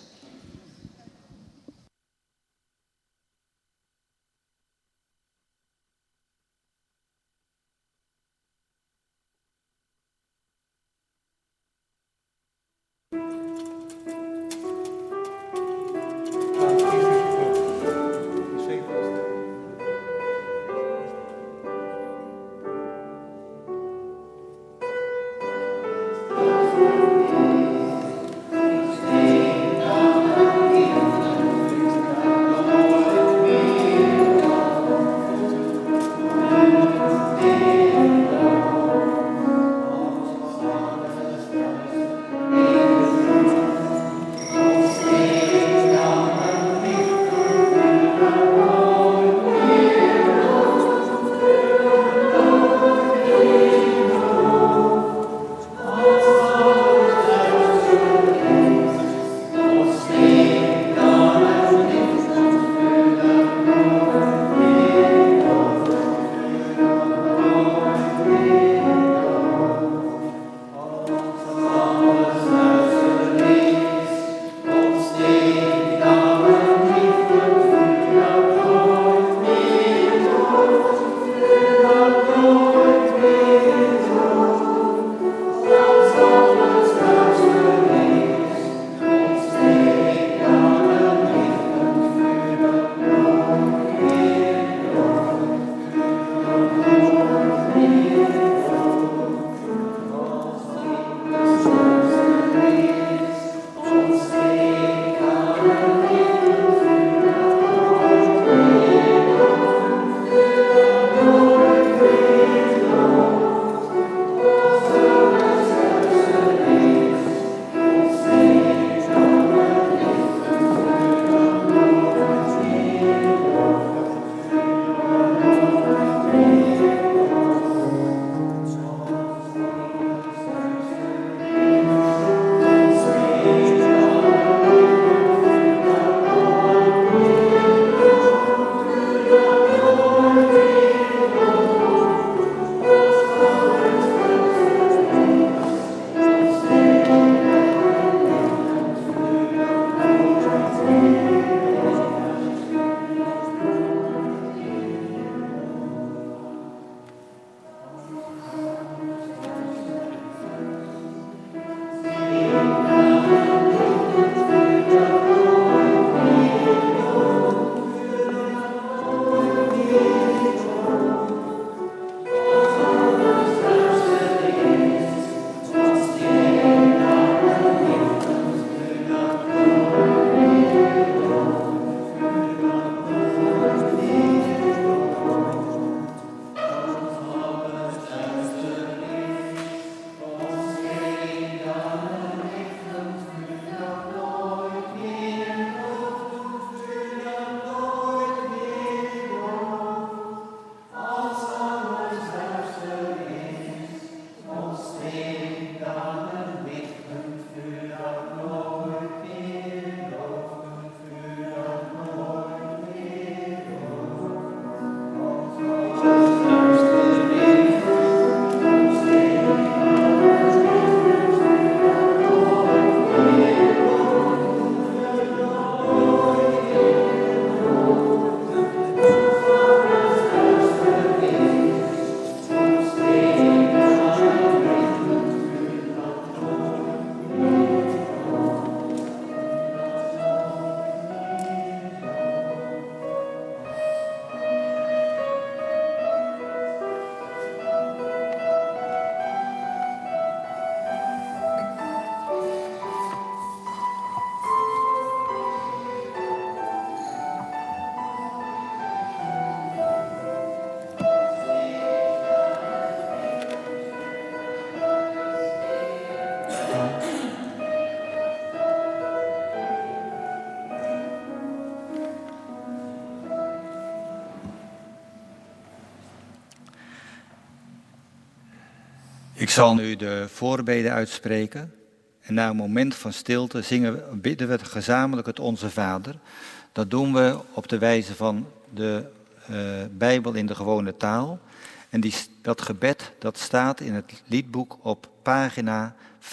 Ik zal nu de voorbeden uitspreken. En na een moment van stilte bidden we gezamenlijk het Onze Vader. Dat doen we op de wijze van de Bijbel in de gewone taal. En dat gebed dat staat in het liedboek op pagina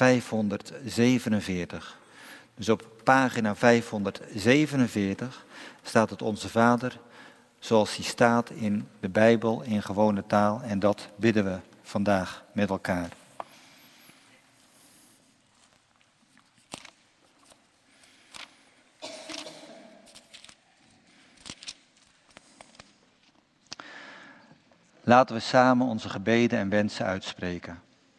547. Dus op pagina 547 staat het Onze Vader zoals die staat in de Bijbel in gewone taal. En dat bidden we vandaag met elkaar. Laten we samen onze gebeden en wensen uitspreken.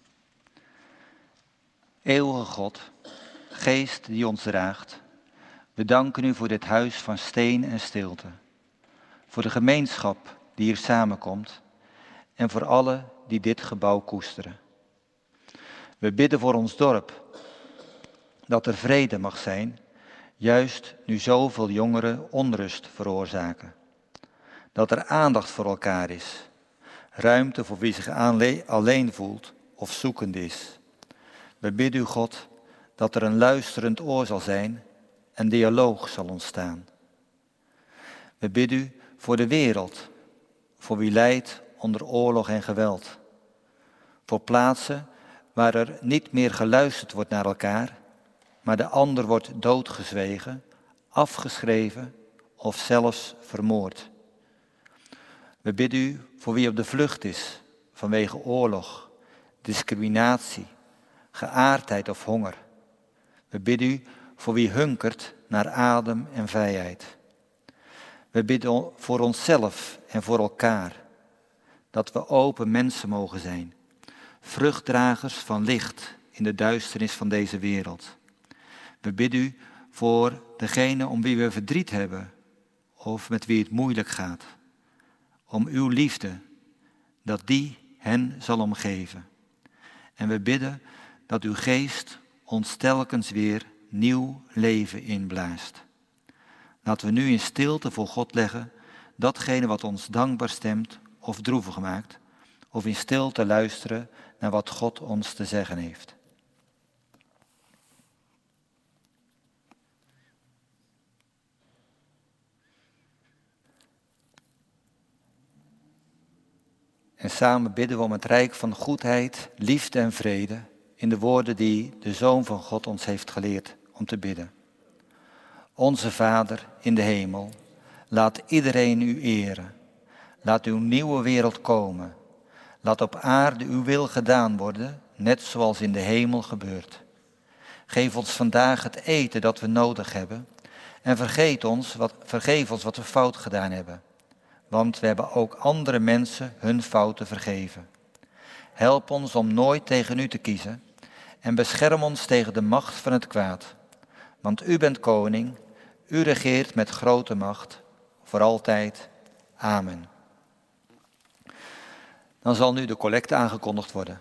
Eeuwige God, Geest die ons draagt, we danken u voor dit huis van steen en stilte. Voor de gemeenschap die hier samenkomt en voor allen die dit gebouw koesteren. We bidden voor ons dorp, dat er vrede mag zijn, juist nu zoveel jongeren onrust veroorzaken. Dat er aandacht voor elkaar is. Ruimte voor wie zich alleen voelt of zoekend is. We bidden u, God, dat er een luisterend oor zal zijn en dialoog zal ontstaan. We bidden u voor de wereld, voor wie lijdt onder oorlog en geweld. Voor plaatsen waar er niet meer geluisterd wordt naar elkaar, maar de ander wordt doodgezwegen, afgeschreven of zelfs vermoord. We bidden u voor wie op de vlucht is vanwege oorlog, discriminatie, geaardheid of honger. We bidden u voor wie hunkert naar adem en vrijheid. We bidden voor onszelf en voor elkaar, dat we open mensen mogen zijn, vruchtdragers van licht in de duisternis van deze wereld. We bidden u voor degene om wie we verdriet hebben of met wie het moeilijk gaat. Om uw liefde, dat die hen zal omgeven. En we bidden dat uw geest ons telkens weer nieuw leven inblaast. Laten we nu in stilte voor God leggen datgene wat ons dankbaar stemt of droevig maakt, of in stilte luisteren naar wat God ons te zeggen heeft. En samen bidden we om het rijk van goedheid, liefde en vrede in de woorden die de Zoon van God ons heeft geleerd om te bidden. Onze Vader in de hemel, laat iedereen u eren. Laat uw nieuwe wereld komen. Laat op aarde uw wil gedaan worden, net zoals in de hemel gebeurt. Geef ons vandaag het eten dat we nodig hebben en vergeef ons wat we fout gedaan hebben. Want we hebben ook andere mensen hun fouten vergeven. Help ons om nooit tegen u te kiezen en bescherm ons tegen de macht van het kwaad. Want u bent koning, u regeert met grote macht, voor altijd. Amen. Dan zal nu de collecte aangekondigd worden.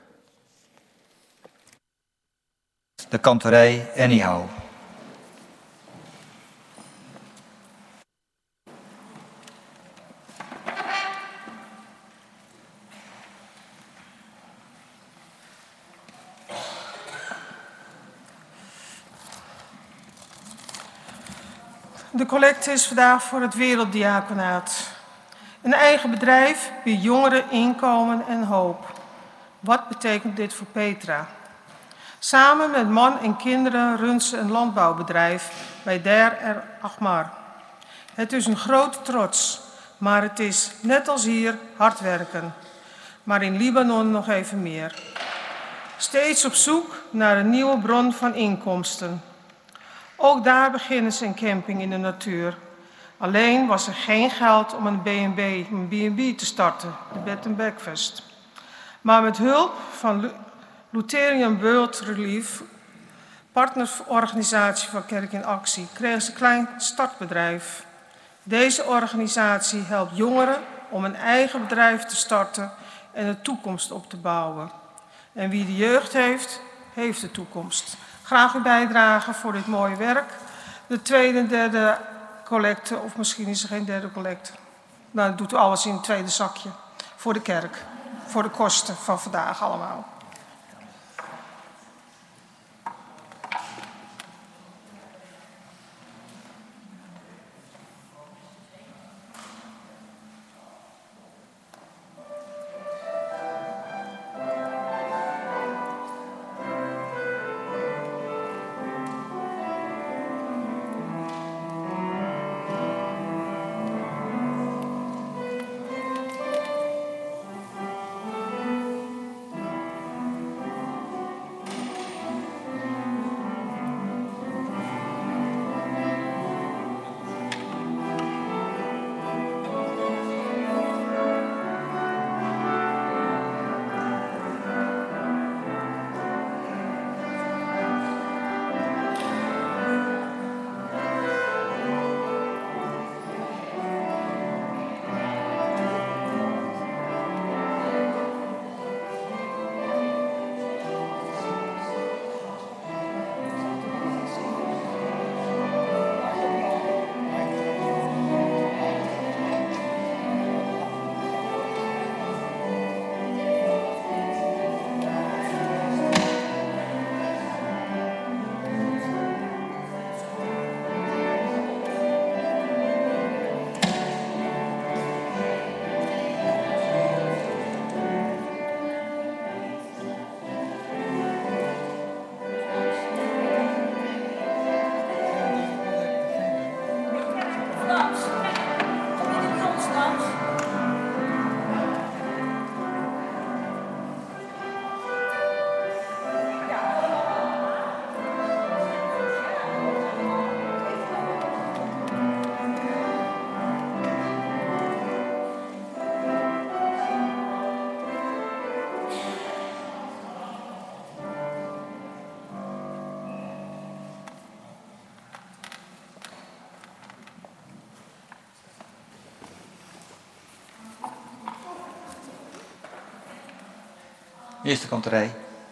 De kantorij Anyhow. De collecte is vandaag voor het Werelddiaconaat. Een eigen bedrijf biedt jongeren inkomen en hoop. Wat betekent dit voor Petra? Samen met man en kinderen runt ze een landbouwbedrijf bij Der El Ahmar. Het is een grote trots, maar het is net als hier hard werken. Maar in Libanon nog even meer. Steeds op zoek naar een nieuwe bron van inkomsten. Ook daar beginnen ze een camping in de natuur. Alleen was er geen geld om een B&B te starten, de Bed and Breakfast. Maar met hulp van Lutheran World Relief, partnerorganisatie van Kerk in Actie, kregen ze een klein startbedrijf. Deze organisatie helpt jongeren om een eigen bedrijf te starten en een toekomst op te bouwen. En wie de jeugd heeft, heeft de toekomst. Graag uw bijdrage voor dit mooie werk. De tweede en derde collecte, of misschien is er geen derde collecte. Nou, dan doet u alles in het tweede zakje. Voor de kerk. Voor de kosten van vandaag allemaal. Eerste kanterij.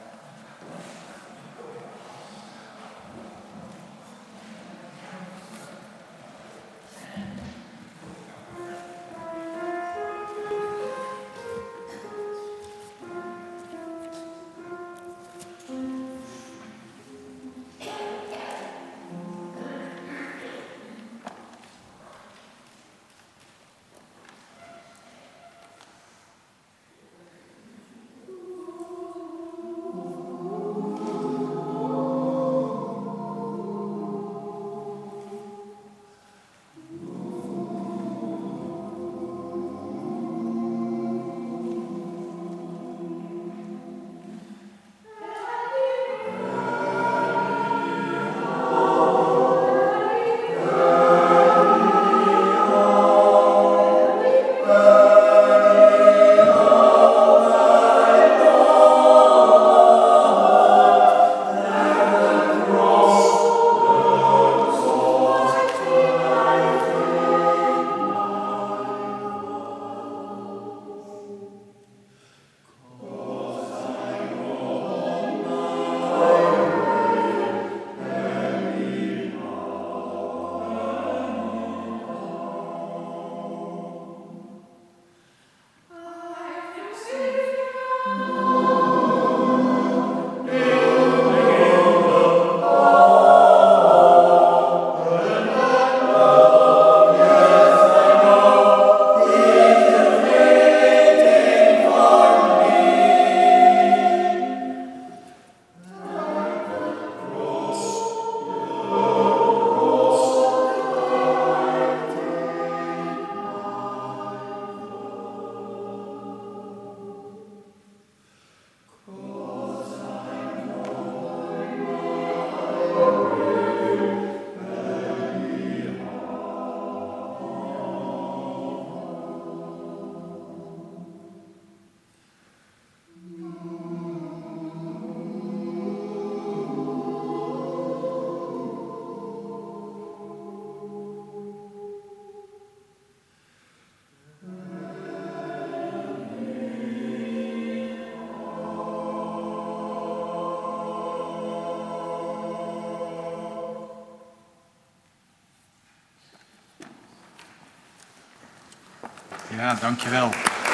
Ja, dankjewel.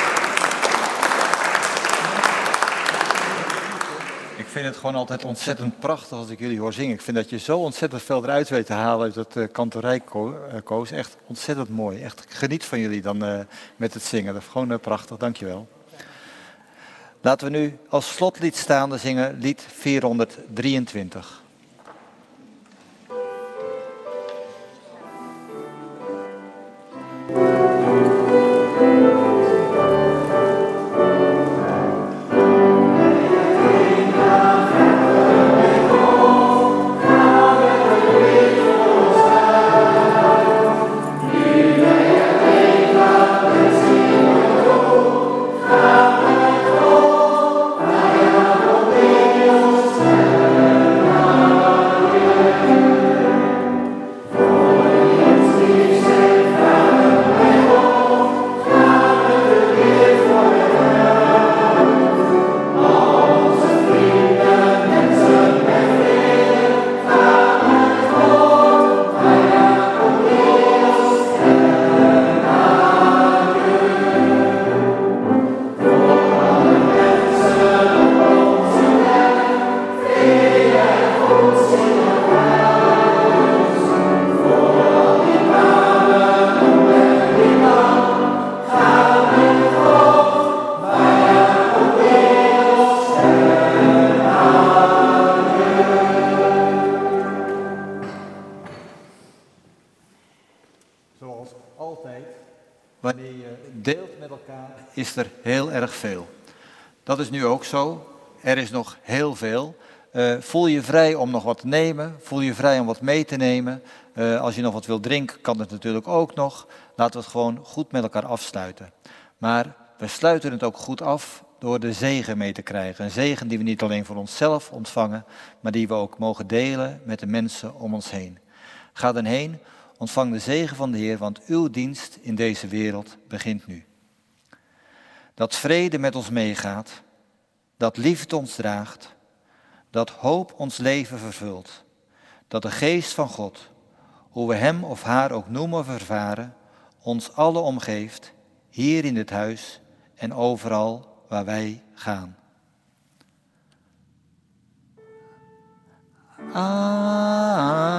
Ik vind het gewoon altijd ontzettend prachtig als ik jullie hoor zingen. Ik vind dat je zo ontzettend veel eruit weet te halen uit dat kantorij, Koos. Echt ontzettend mooi. Echt geniet van jullie dan met het zingen. Dat is gewoon prachtig, dankjewel. Laten we nu als slotlied staande zingen lied 423. Zoals altijd, wanneer je deelt met elkaar, is er heel erg veel. Dat is nu ook zo. Er is nog heel veel. Voel je vrij om nog wat te nemen. Voel je vrij om wat mee te nemen. Als je nog wat wil drinken, kan het natuurlijk ook nog. Laten we het gewoon goed met elkaar afsluiten. Maar we sluiten het ook goed af door de zegen mee te krijgen. Een zegen die we niet alleen voor onszelf ontvangen, maar die we ook mogen delen met de mensen om ons heen. Ga dan heen, ontvang de zegen van de Heer, want uw dienst in deze wereld begint nu. Dat vrede met ons meegaat, dat liefde ons draagt, dat hoop ons leven vervult, dat de geest van God, hoe we hem of haar ook noemen of ervaren, ons allen omgeeft, hier in dit huis en overal waar wij gaan. Amen.